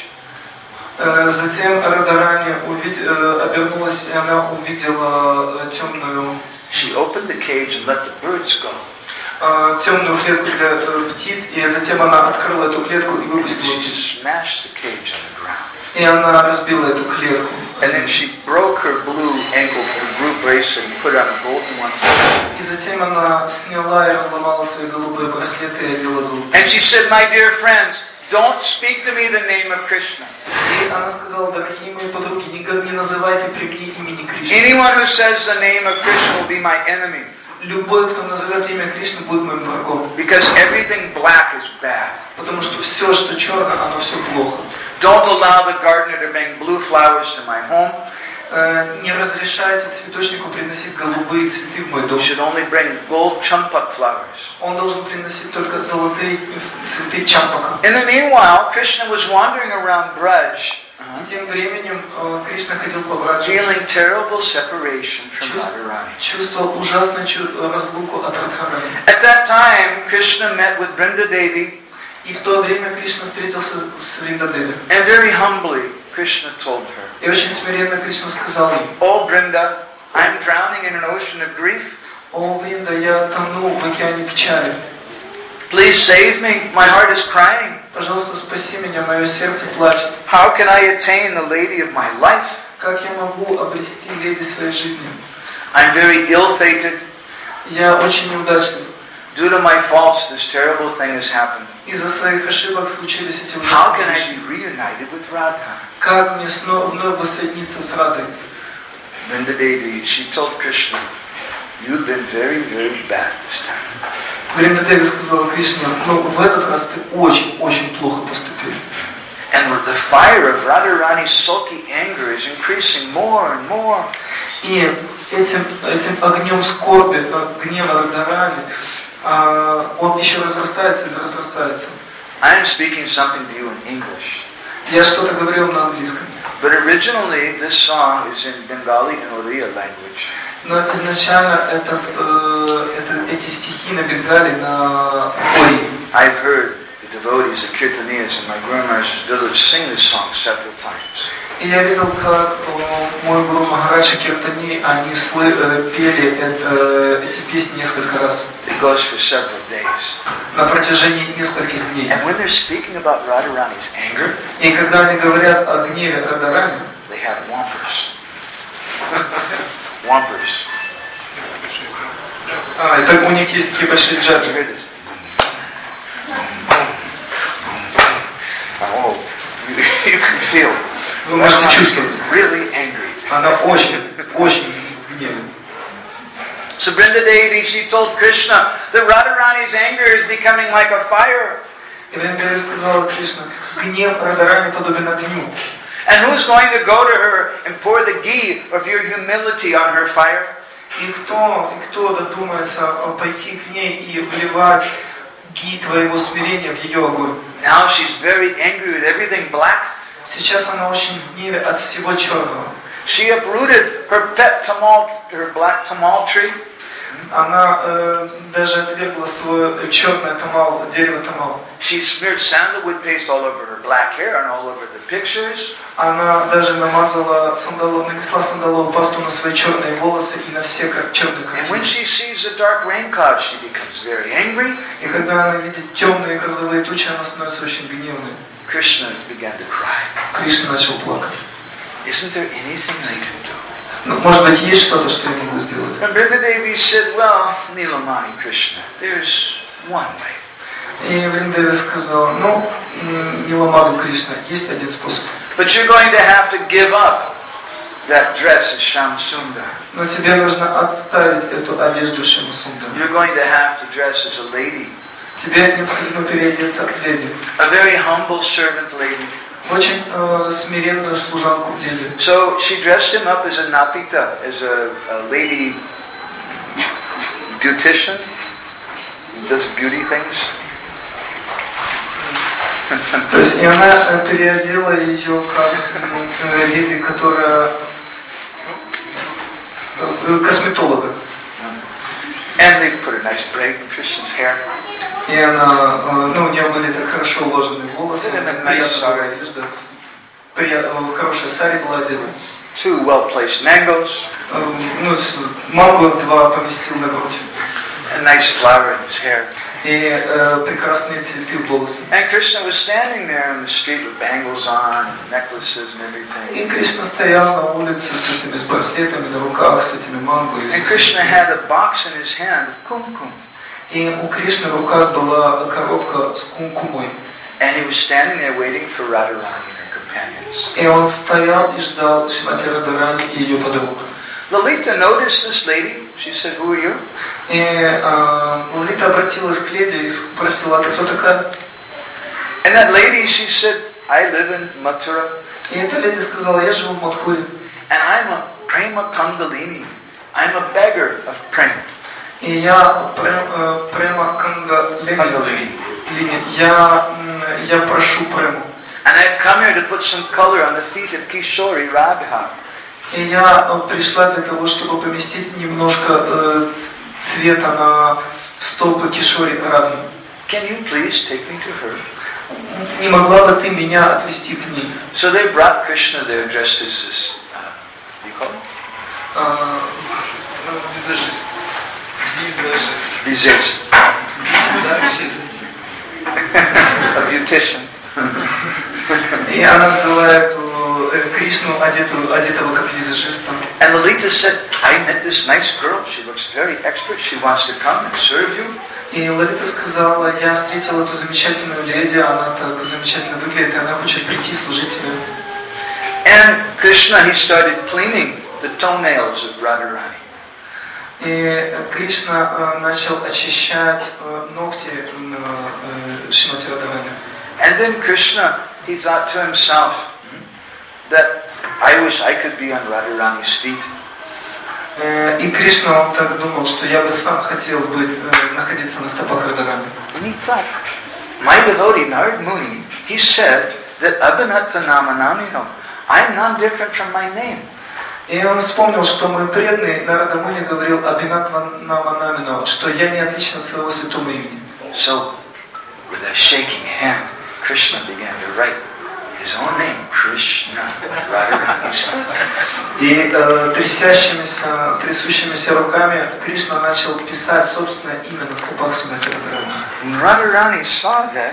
Затем Радарани обернулась, и она увидела темную. She opened the cage and let the birds go. Темную клетку для птиц, и затем она открыла эту клетку и выпустила птиц. She smashed the cage on the ground. И она разбила эту клетку. And then she broke her blue bracelet and put on a golden one. И затем она сняла и разломала свои голубые браслеты и одела золото. And she said, "My dear friends, don't speak to me the name of Krishna. И она сказала, дорогие мои подруги, не называйте при мне имени Кришны. Anyone who says the name of Krishna will be my enemy. Любой, кто назовет имя Кришны, будет моим врагом. Because everything black is bad. Потому что все, что черное, оно все плохо. Don't allow the gardener to bring blue flowers to my home. Не разрешайте цветочнику приносить голубые цветы в мой дом. You should only bring gold champak flowers." Он должен приносить только золотые цветы чампака. In the meanwhile, Krishna was wandering around Braj, И тем временем Кришна ходил по Браджу, feeling terrible separation from Radharani. чувствовал ужасную разлуку от Радхарани. At that time, Krishna met with Brinda Devi. И в то время Кришна встретился с Вриндадеви. And very humbly, Krishna told her, И очень смиренно Кришна сказал ей: "Oh Brinda, I'm drowning in an ocean of grief. «О, Вринда, я тону в океане печали. Please save me. My heart is crying. Пожалуйста, спаси меня, мое сердце плачет. How can I attain the lady of my life? Как я могу обрести леди своей жизни? I'm very ill-fated. Я очень неудачлив. Due to my faults, this terrible thing has happened. Из-за своих ошибок случились эти How can ужасные I вещи. be reunited with Radha? Как мне вновь воссоединиться с Радой? Vrinda Devi, she told Krishna, you've been very, very bad this time. Вринда Деви сказала Кришне, ну в этот раз ты очень плохо поступил. And the fire of Radharani's sulky anger is increasing more and more. И этим огнем скорби, гнева Радharani, он еще разрастается и разрастается. I am speaking something to you in English. Я что-то говорил на английском. But originally this song is in Bengali and Oriya language. Но изначально эти стихи на Бенгале, на Ори. I've heard the devotees, the Kirtaniyas in my Guru Maharaj's village sing this song several times. И я видел, как мой Гуру Махарадж и Киртани, они пели эти песни несколько раз. It goes for several days. На протяжении нескольких дней. And when they're speaking about Radharani's anger, И когда они говорят о гневе Радharani, they have whompers. Whompers. это у них есть такие большие You джаджи. hear this? Oh, you can feel. Вы можете чувствовать. Really angry. Она очень в гневе. So Vrinda Devi, she told Krishna that Radharani's anger is becoming like a fire. И Вринда сказала Кришна, гнев Радharani подобен огню. And who's going to go to her and pour the ghee of your humility on her fire? И кто додумается пойти к ней и вливать ги твоего смирения в ее огонь? Now she's very angry with everything black. Сейчас она очень в гневе от всего черного. She uprooted her pet tamal, her black tamal tree. Она даже отвергла свое черное тамал, дерево тамал. She smeared sandalwood paste all over her black hair and all over the pictures. Она даже нанесла сандаловую пасту на свои черные волосы и на все черные And when картины. she sees a dark rain cloud, she becomes very angry. И когда она видит темные грозовые тучи, она становится очень гневной. Krishna began to cry. Кришна начал плакать. Isn't there anything I can do? Ну, может быть, есть что-то, что я могу сделать? And Vrinda Devi said, well, Nilamani Krishna, there's one way. И Вриндеви сказала, ну, Ниламаду Кришна, есть один способ. But you're going to have to give up that dress as Shyam Sundar. Но тебе нужно отставить эту одежду Шьямасундар. You're going to have to dress as a lady, Тебе необходимо переодеться в леди. a very humble servant lady. Очень смиренную служанку в леди. So she dressed him up as a napita, as a lady beautician, who does beauty things. То есть и она переодела ее как леди, которая косметолога. And they put a nice braid in Krishna's hair. И она, ну, у нее были так хорошо уложенные волосы, приятная одежда, хорошая сари была одета. 2 well-placed mangoes, Ну, манго 2 поместил на грудь. a nice flower in his hair. И прекрасные цветы в волосы. And Krishna was standing there in the street with bangles on, and necklaces and everything. И Кришна стоял на улице с этими браслетами на руках, с этими манго. And Krishna had a box in his hand of kumkum. И у Кришны в руках была коробка с кумкумой. And he was standing there waiting for Radharani and her companions. И он стоял и ждал Шримати Радharani и ее подруг. Lalita noticed this lady. She said, who are you? И Лалита обратилась к леди и спросила, ты кто такая? And that lady, she said, I live in Mathura. И эта леди сказала, я живу в Мадхуре. And I'm a prema kandalini. I'm a beggar of prema. И я према Кандалини. Я прошу прему. And I've come here to put some color on the feet of Kishori Radha. И я пришла для того, чтобы поместить немножко цвета на столбы Кишори Радхи. Can you please take me to her? Не могла бы ты меня отвести к ней? So they brought Krishna there dressed as this, what do you call it? Визажист. Vizage. A beautician. И она называет Кришну одетого как визажиста. And Lalita said, I met this nice girl. She looks very expert. She wants to come and serve you. И Лолита сказала, я встретила эту замечательную леди, она так замечательно выглядит, и она хочет прийти служить тебе. And Krishna, he started cleaning the toenails of Radharani. И Кришна начал очищать ногти Шримати Радхарани. And then Krishna, he thought to himself that I wish I could be on Radharani's feet. И Кришна, он так думал, что я бы сам хотел бы находиться на стопах Радхарани. And he thought, my devotee Narad Muni, he said that Abhinatvanamanaminam, I'm not different from my name. И он вспомнил, что мой преданный Нарада Муни говорил Абхинатванаманамино, что я не отличен от своего святого имени. So, with a shaking hand, Krishna began to write his own name, Krishna, Radharani's. И трясущимися руками Кришна начал писать собственное имя на стопах Шримати Радхарани. When Radharani saw that,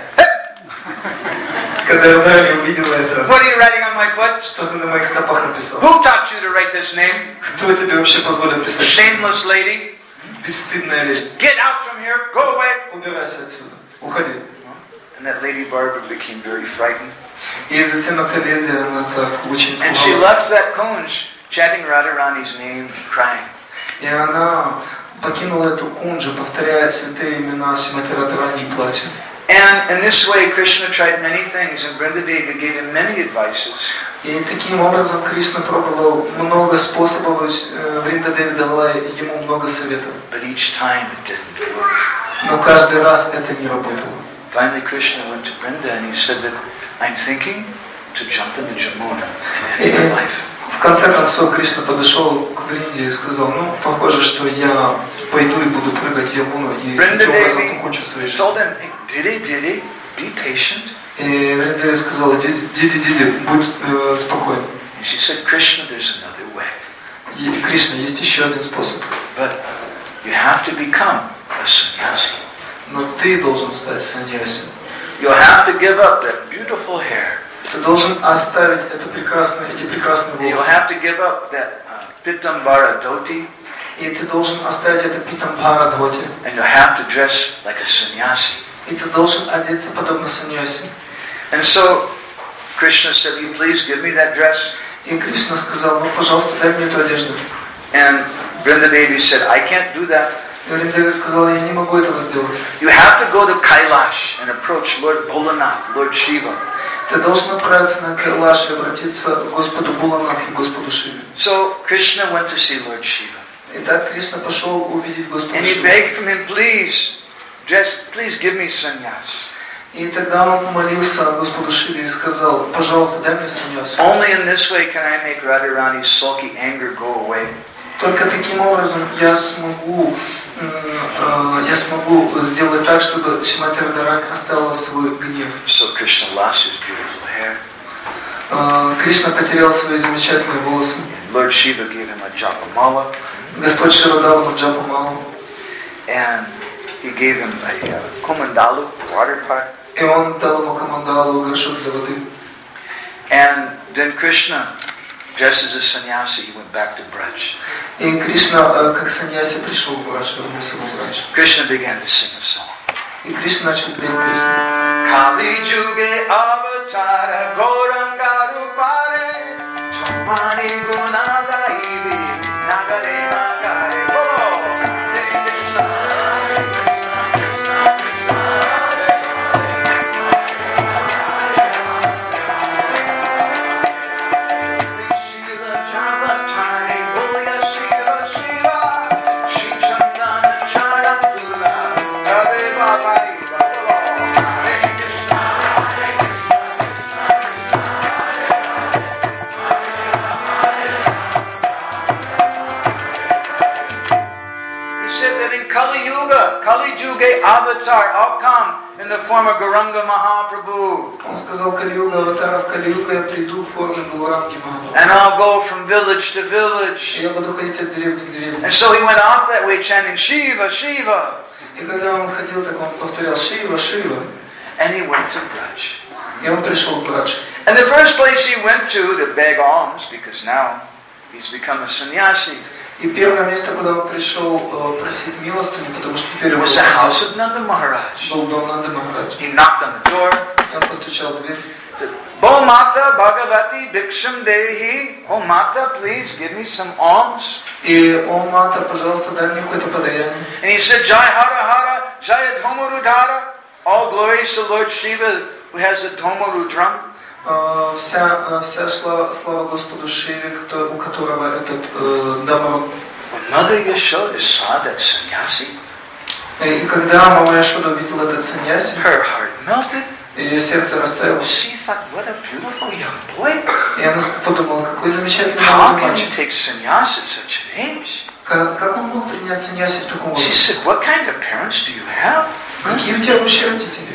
Когда Радхарани увидела это, what are you writing on my foot? что ты на моих стопах написал? Who taught you to write this name? Кто тебе вообще позволил писать? Shameless lady. Бесстыдная леди. Get out from here. Go away. Убирайся отсюда. Уходи. And that Lady Barbara became very frightened. И затем эта леди, она так очень And she испугалась. left that kunj, chanting Radharani's name, crying. И она покинула эту кунджу, повторяя святые имена Шримати Радхарани и плача. And in this way, Krishna tried many things, and Vrindadevi gave him many advices. И таким образом Кришна пробовал много способов, Вриндадеви дала ему много советов. But each time it didn't work. Но каждый раз это не работало. Finally, Krishna went to Vrinda and he said that, I'm thinking to jump in the Jamuna and end my life. В конце концов Кришна подошел к Вринде и сказал, ну, похоже, что я пойду и буду прыгать в Ямуну и таким образом покончу свою жизнь. Told him, Didi, be patient. И Вриндадеви сказала, Диди, будь спокоен. And she said, Krishna, there's another way. И, Кришна, есть еще один способ. But you have to become a sannyasi. Но ты должен стать саньяси. You'll have to give up that beautiful hair. Ты должен оставить эти прекрасные You'll волосы. have to give up that pitambara dhoti. И ты должен оставить это питамбхара дхоти. And you'll have to dress like a sannyasi. И ты должен одеться подобно саньяси. And so Krishna said, will you please give me that dress? И Кришна сказал, ну, пожалуйста, дай мне эту одежду. And Vrindadevi said, I can't do that. И Вриндадеви сказала, я не могу этого сделать. You have to go to Kailash and approach Lord Bholanath, Lord Shiva. Ты должен отправиться на Кайлаш и обратиться к Господу Буланах и Господу Шиве. So Krishna went to see Lord Shiva. Итак, Кришна пошел увидеть Господа And he Шиву. begged from him, please give me sannyas. И тогда он молился Господу Шиве и сказал, пожалуйста, дай мне саньясу. Only in this way can I make Radharani's sulky anger go away. Только таким образом я смогу сделать так, чтобы Шримати Радхарани оставила свой гнев. So Krishna lost his beautiful hair. Кришна потерял свои замечательные волосы. And Lord Shiva gave him a japamala. Господь Шива дал ему джапамалу. And he gave him a komandalu, water pot. И он дал ему камандалу, горшок для воды. And then Krishna, dressed as a sannyasi, he went back to Braj. И Кришна, как саньяси, пришел в Брадж, вернулся в Брадж. Krishna began to sing a song. И Кришна начал петь песню. Kali Juge Avatara Gauranga Rupare Chamani Gunagaivi Nagare Nagare Bolo Hare Krishna Hare Krishna Krishna Hare Hare Shiva Javatari Boya Shiva Shiva Shri Chandana Charakula Hare Baba Kali Yuga Avatar, I'll come in the form of Gauranga Mahaprabhu. Он сказал, Кали-юга, аватаров Кали-юга, я приду в форме Гауранги Махапрабху. And I'll go from village to village. И я буду ходить от деревни к деревне. And so he went off that way chanting Shiva, Shiva. И когда он ходил, так он повторял Шива, Шива. And he went to Braj. И он пришел в Брадж. And the first place he went to beg alms, because now he's become a sannyasi. И первое место, куда он пришел просить милостыню, потому что теперь его was the house of Nanda Maharaj. был дом Нанды Махараджа. He knocked on the door. И он постучал в дверь. Bo Mata Bhagavati Bhiksham Dehi. Oh Mata, please give me some alms. И о, Мата, пожалуйста, дай мне какое-то подаяние. And he said, Jai Hara Hara, Jaya Dhomarudhara. All glories to Lord Shiva who has a Dhomaru drum. Вся слава Господу Шиве, у которого этот Дамару. When Mother Yashoda saw that sannyasi, И когда мама Яшода увидела этот саньяси, her heart melted. ее сердце растаяло. She thought, what a beautiful young boy. И она подумала, какой замечательный How молодой can he мальчик. take sannyas at such an age? Как он мог принять саньяси в таком She возрасте? said, what kind of parents do you have? Какие у тебя вообще родители?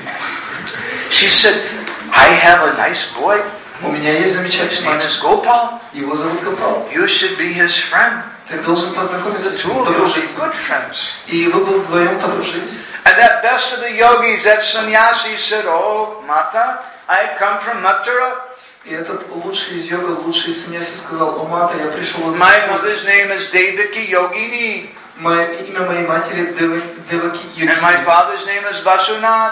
She said, I have a nice boy. У меня есть His замечательный name мальчик. is Gopal. Его зовут Гопал. You should be his friend. Ты должен познакомиться The с two ним, of you will be подружиться. good friends. И вы бы вдвоем подружились. And that best of the yogis, that sannyasi said, oh, Mata, I come from Mathura. И этот лучший из йогов, лучший из саньяси сказал: о, Мата, я пришел из My mother's name is Devaki Yogini. Имя моей матери Деваки And my Йогини. father's name is Vasunath.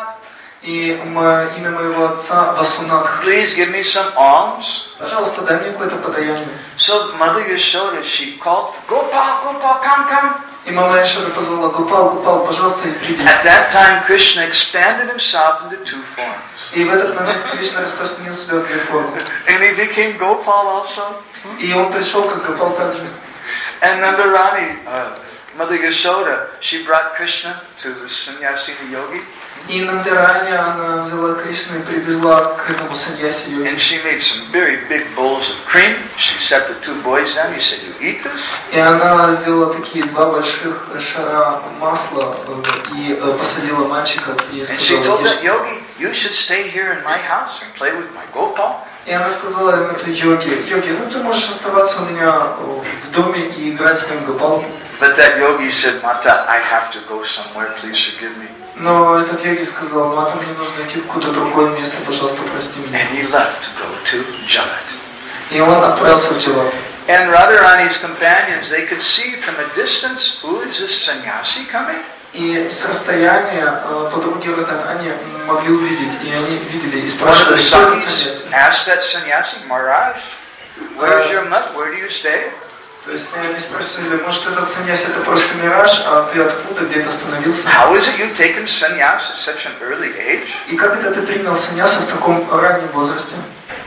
И имя моего отца Васунатх. Please give me some alms. Пожалуйста, дай мне какое-то подаяние. So Mother Yashoda, she called, Gopal, Gopal, come. И мама Яшода позвала: Гопал, пожалуйста, приди. At that time, Krishna expanded himself into two forms. И в этот момент Кришна распространил себя в две формы. And he became Gopal also. И он пришел как Гопал также. And Nandarani, Mother Yashoda, she brought Krishna to the sannyasini yogi. И Нандарани, она взяла Кришну и привезла к этому саньяси йоги. And she made some very big bowls of cream. She set the two boys down. He said, you eat this? И она сделала такие два больших шара масла и посадила мальчиков и And she сказала: told that ешь. yogi, you should stay here in my house and play with my Gopal. И она сказала эту йоги, ну ты можешь оставаться у меня в доме и играть с моим Гопалом. But that yogi said, Mata, I have to go somewhere. Please forgive me. Но этот йоги сказал: Мата, мне нужно идти в какое-то другое место, пожалуйста, прости меня. And he left to go to Jalat. И он отправился в Джалат. And Radharani's companions, they could see from a distance, who is this sannyasi coming? И с расстояния подруги Радхарани могли увидеть, и они видели и One of the спрашивали: что это Sakis саньяси. asked that sannyasi, Maharaj, where's your mat? Where do you stay? То есть они спросили: может, этот саньяси это просто мираж, а ты откуда, где ты остановился? How is it you've taken sannyas at such an early age? И как это ты принял саньяса в таком раннем возрасте?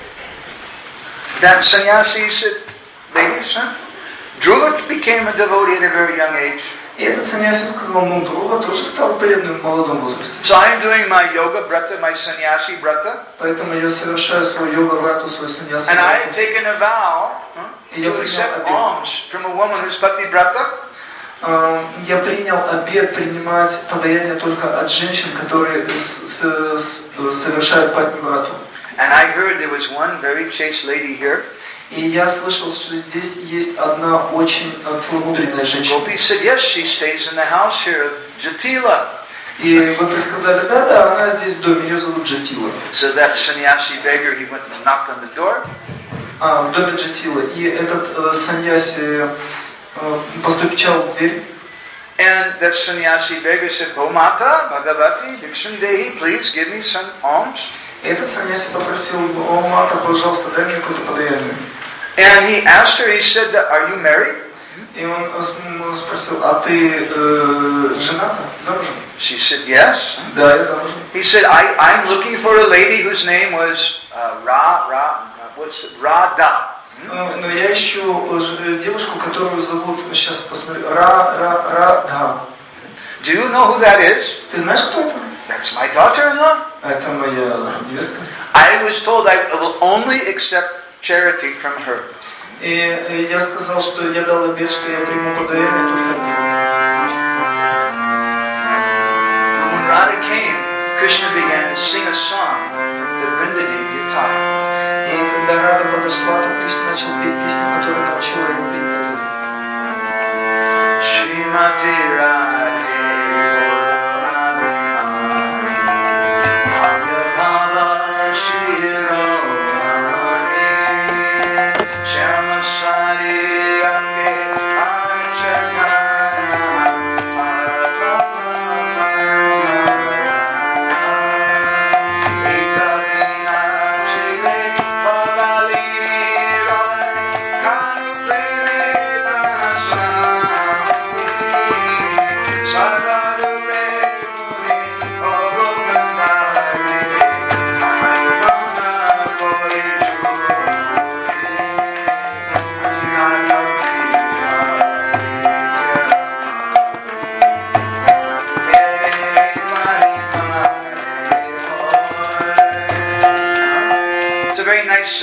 That sannyasi said, ladies, Dhruva became a devotee at a very young age. И этот саньяси сказал: ну, Друга тоже стал преданным в молодом возрасте. So I'm doing my yoga brata, my sannyasi brata, Поэтому я совершаю свою йога-врату, свой саньяси. and I have taken a vow to accept alms from a woman who's pati brata. Я принял обет принимать подаяние только от женщин, которые совершают патни-врату. And I heard there was one very chaste lady here. И я слышал, что здесь есть одна очень целомудренная женщина. Gopi said, yes, she stays in the house here of Jatila. И вы сказали: да, она здесь в доме, ее зовут Джатила. So that sannyasi beggar, he went and knocked on the door. В доме Джатила. И этот саньяси постучал в дверь. And that sannyasi beggar said, O Mata, Bhagavati, Diksham Dehi, please give me some alms. И этот саньяси попросил: о, Мата, пожалуйста, дай мне какое-то подаяние. And he asked her, he said, are you married? И он спросил: а ты жената, замужем? She said, yes. Да, я замужем. He said, I'm looking for a lady whose name was Radha. Но я ищу девушку, которую зовут, сейчас посмотрю, Радха. Do you know who that is? Ты знаешь, кто это? That's my daughter-in-law. Это моя невестка. I was told I will only accept charity from her. И я сказал, что я дал обет, что я приму подаяние только от нее. When Radha came, Krishna began to sing a song that Vrinda Devi had taught him. И когда Рада подошла, то Кришна начал петь песню, которую научила его петь. Shrimati Radhe Shama Sari Ange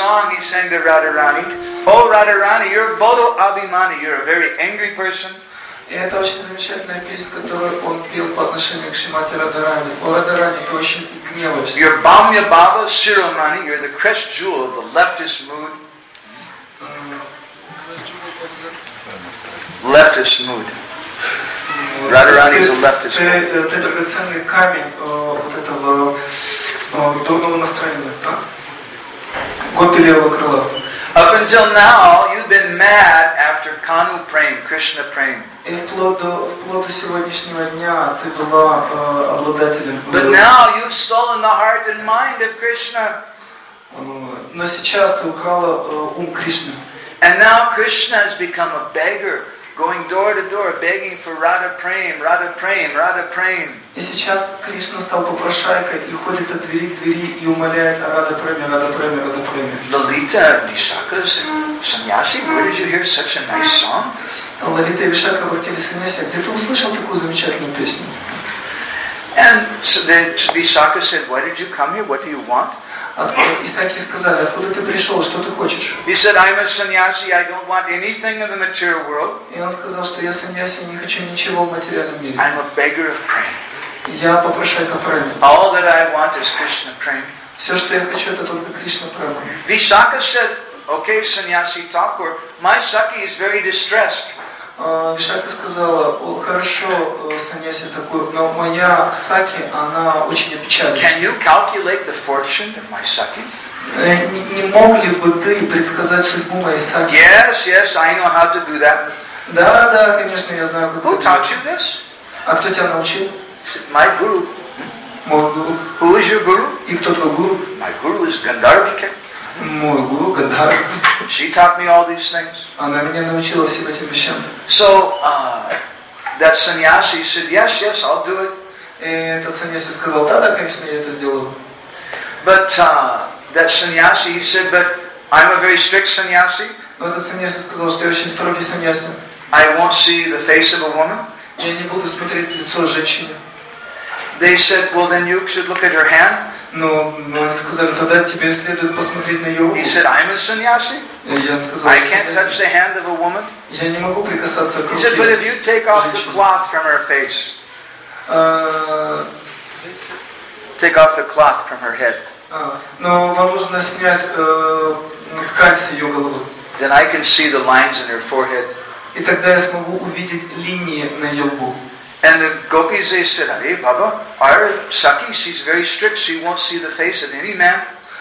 song he sang to Radharani. Oh Radharani, you're Bodo Abhimani, you're a very angry person. И это очень замечательная песня, которую он пел по отношению к Шримати Радharani. О Радharani, ты очень гневаешься. You're Bhamya Baba Shiromani, you're the crest jewel of the leftist mood. Leftist mood. Radharani is a leftist mood. Ты драгоценный камень вот этого дурного настроения. Гопи левого крыла. Up until now, you've been mad after Kanu Prem, Krishna Prem. И вплоть до сегодняшнего дня ты была обладателем. But now you've stolen the heart and mind of Krishna. Но сейчас ты украла ум Кришны. And now Krishna has become a beggar, going door to door, begging for Radha Prem, Radha Prem, Radha Prem. И сейчас Кришна стал попрошайкой и ходит от двери к двери и умоляет о Рада Преме, Рада Преме, Рада Преме. Lalita, Vishaka said, Sannyasi, where did you hear such a nice song? Лалита и Вишака обратились к Саньяси. Где ты услышал такую замечательную песню? And so Vishaka said, why did you come here? What do you want? Исааки сказали, откуда ты пришел, что ты хочешь? He said, I'm a sannyasi, I don't want anything in the material world. И он сказал, что я саньяси, не хочу ничего в материальном мире. I'm a beggar of prem. Я попрошайка Преми. All that I want is Krishna Prem. Все, что я хочу, это только Кришна Према. Vishaka said, okay, Sannyasi Thakur, my Saki is very distressed. Вишака сказала, хорошо, саньяси такой, но моя Саки, она очень опечалена. Can you calculate the fortune of my Saki? Не мог ли бы ты предсказать судьбу моей Саки? Yes, I know how to do that. Да, конечно, я знаю, как Who это taught делать. you this? А кто тебя научил? My guru. Мой гуру. Who is your guru? И кто твой гуру? My guru is Gandharvika. Мой гуру Гадхар. She taught me all these things. Она меня научила всем этим вещам. So, that sannyasi said, yes, I'll do it. И этот саньяси сказал, да, конечно, я это сделаю. But that sannyasi, he said, but I'm a very strict sannyasi. Но этот саньяси сказал, что я очень строгий саньяси. I won't see the face of a woman. Я не буду смотреть в лицо женщины. They said, well, then you should look at her hand. Но они сказали, тогда тебе следует посмотреть на ее руку. He said, I'm a sannyasi. Я сказал, I can't touch the hand of a woman. я не могу прикасаться к He said, but руке. if you take off the cloth from her face, take off the cloth from her head, Но вам нужно снять ткань с ее головы. then I can see the lines in her forehead. И тогда я смогу увидеть линии на ее лбу. And the gopis, they said, Hare Baba, our Saki, she's very strict, she won't see the face of any man.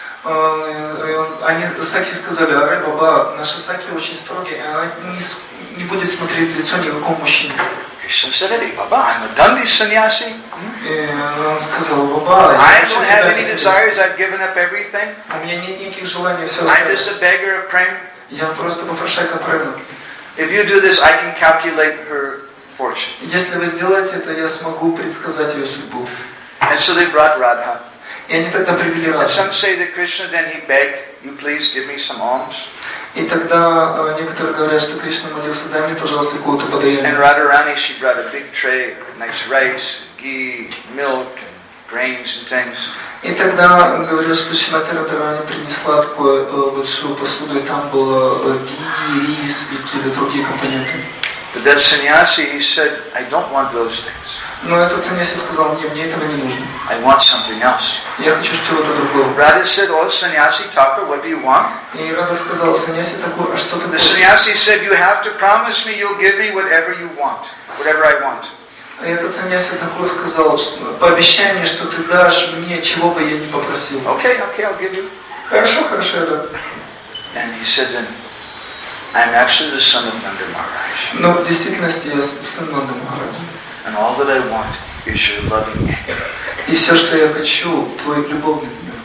Они Саки сказали, Аре Баба, наша Саки очень строгие, и она не будет смотреть в лицо никакому мужчине. Krishna said, Hare Baba, I'm a Dandi sannyasi. И он сказал, Баба, I don't have any desires, I've given up everything. у меня нет никаких желаний, все I'm just оставить. a beggar of prem. Я просто попрошайка Према. If you do this, I can calculate her fortune. Если вы сделаете это, я смогу предсказать ее судьбу. And so they brought Radha. И они тогда привели And Раду. some say that Krishna, then he begged, you please give me some alms. И тогда некоторые говорят, что Кришна молился, дай мне, пожалуйста, какого-то And подаяния. Radharani, she brought a big tray of nice rice, ghee, milk, and grains and things. И тогда говорят, что Шримати Радхарани принесла такую большую посуду, и там было ги, рис и какие-то другие компоненты. But that sannyasi, he said, I don't want those things. Но этот саньяси сказал, мне этого не нужно. I want something else. Я хочу чего-то другого. Radha said, oh, sannyasi Thakur, what do you want? И Рада сказала, саньяси такой, а что ты The хочешь? sannyasi said, you have to promise me you'll give me whatever you want, whatever I want. И этот саньяси такой сказал, что пообещай мне, что ты дашь мне, чего бы я не попросил. Okay, I'll give you. Хорошо, я дам. And he said then, I'm actually the son of Nanda Maharaj. Но в действительности я сын Нанды Махараджа. And all that I want is your loving anger. И все, что я хочу, твой любовный мир.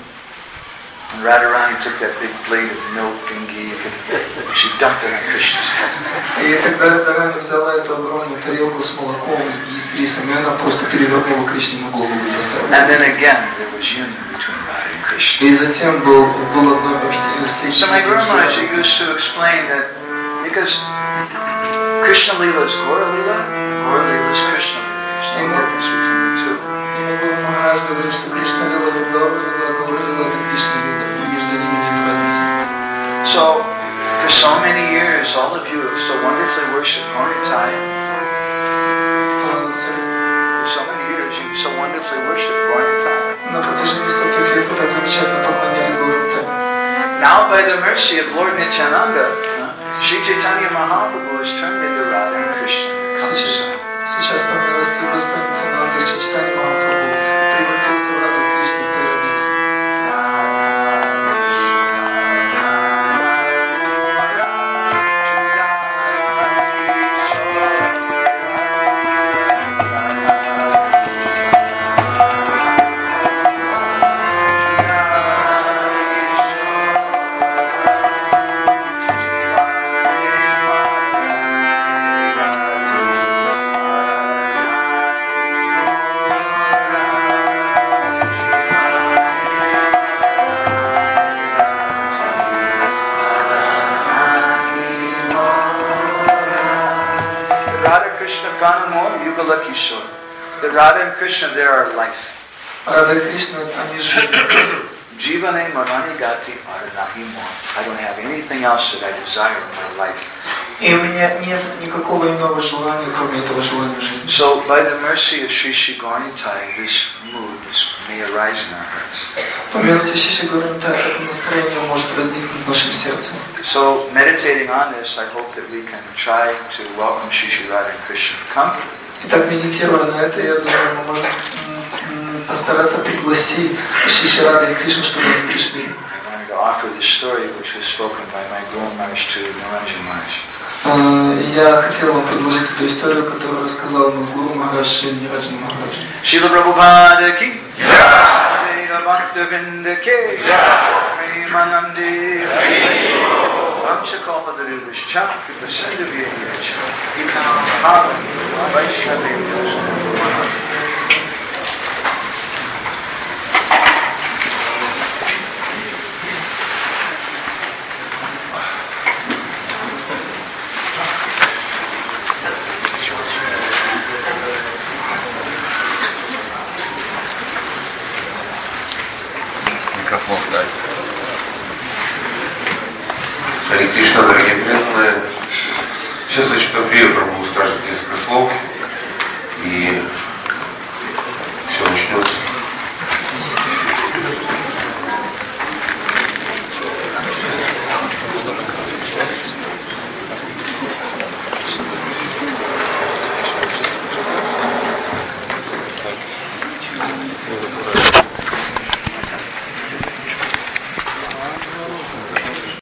And Radharani took that big plate of milk and ghee and she dumped it on Krishna's head. И когда Радхарани взяла эту огромную тарелку с молоком, с рисом, и она просто перевернула Кришне на голову и поставила. And then again, there was union between Radha and Krishna. И затем был одно объединение. So my Guru Maharaj used to explain that because Krishna Lila is Gaura Lila, Gaura Lila is Krishna Lila. There's no difference between the two. И Гуру Махарадж говорит, что Кришна Лила это Гаура Лила, а Гаура Лила это Кришна Лила. Между ними нет разницы. So, for so many years, all of you have so wonderfully worshipped Gornitai. For so many years, you've so wonderfully worshipped Gornitai. На протяжении стольких лет вы так замечательно поклонялись Горнитай. Now, by the mercy of Lord Nityananda, Sri Chaitanya Mahaprabhu has turned into Radha and Krishna. Сейчас по милости Господа Нитянанды Шри Чайтанья Махапрабху превратился в Раду Кришны и появился. The Radha and Krishna, they are life. Рада и Кришна, они жизнь. Jivane marani gati aranahi mo. I don't have anything else that I desire in my life. И у меня нет никакого иного желания, кроме этого желания жизни. So, by the mercy of Sri Sri Gauranitai, this mood may arise in our hearts. По милости Шиши Gauranitai, это настроение может возникнуть в нашем сердце. So, meditating on this, I hope that we can try to welcome Sri Sri Radha and Krishna to come. Итак, медитируя на это, я думаю, мы можем постараться пригласить Шиши Рады и Кришну, чтобы они пришли. I wanted to offer this story, which was spoken by my Guru Maharaj to Niranjan Maharaj. Я хотел вам предложить эту историю, которую рассказал мой Гуру Махарадж Ниранджан Махарадж. Шрила Прабхупада ки Джай, Bhaktavinda ki Jai, Premanande Vamshakalpadarivischa, Kripasadavyacha, Itam Bhavani, Vaishnavya. Харе Кришна, дорогие преданные, сейчас зачитаю Прия Прабху скажет несколько слов, и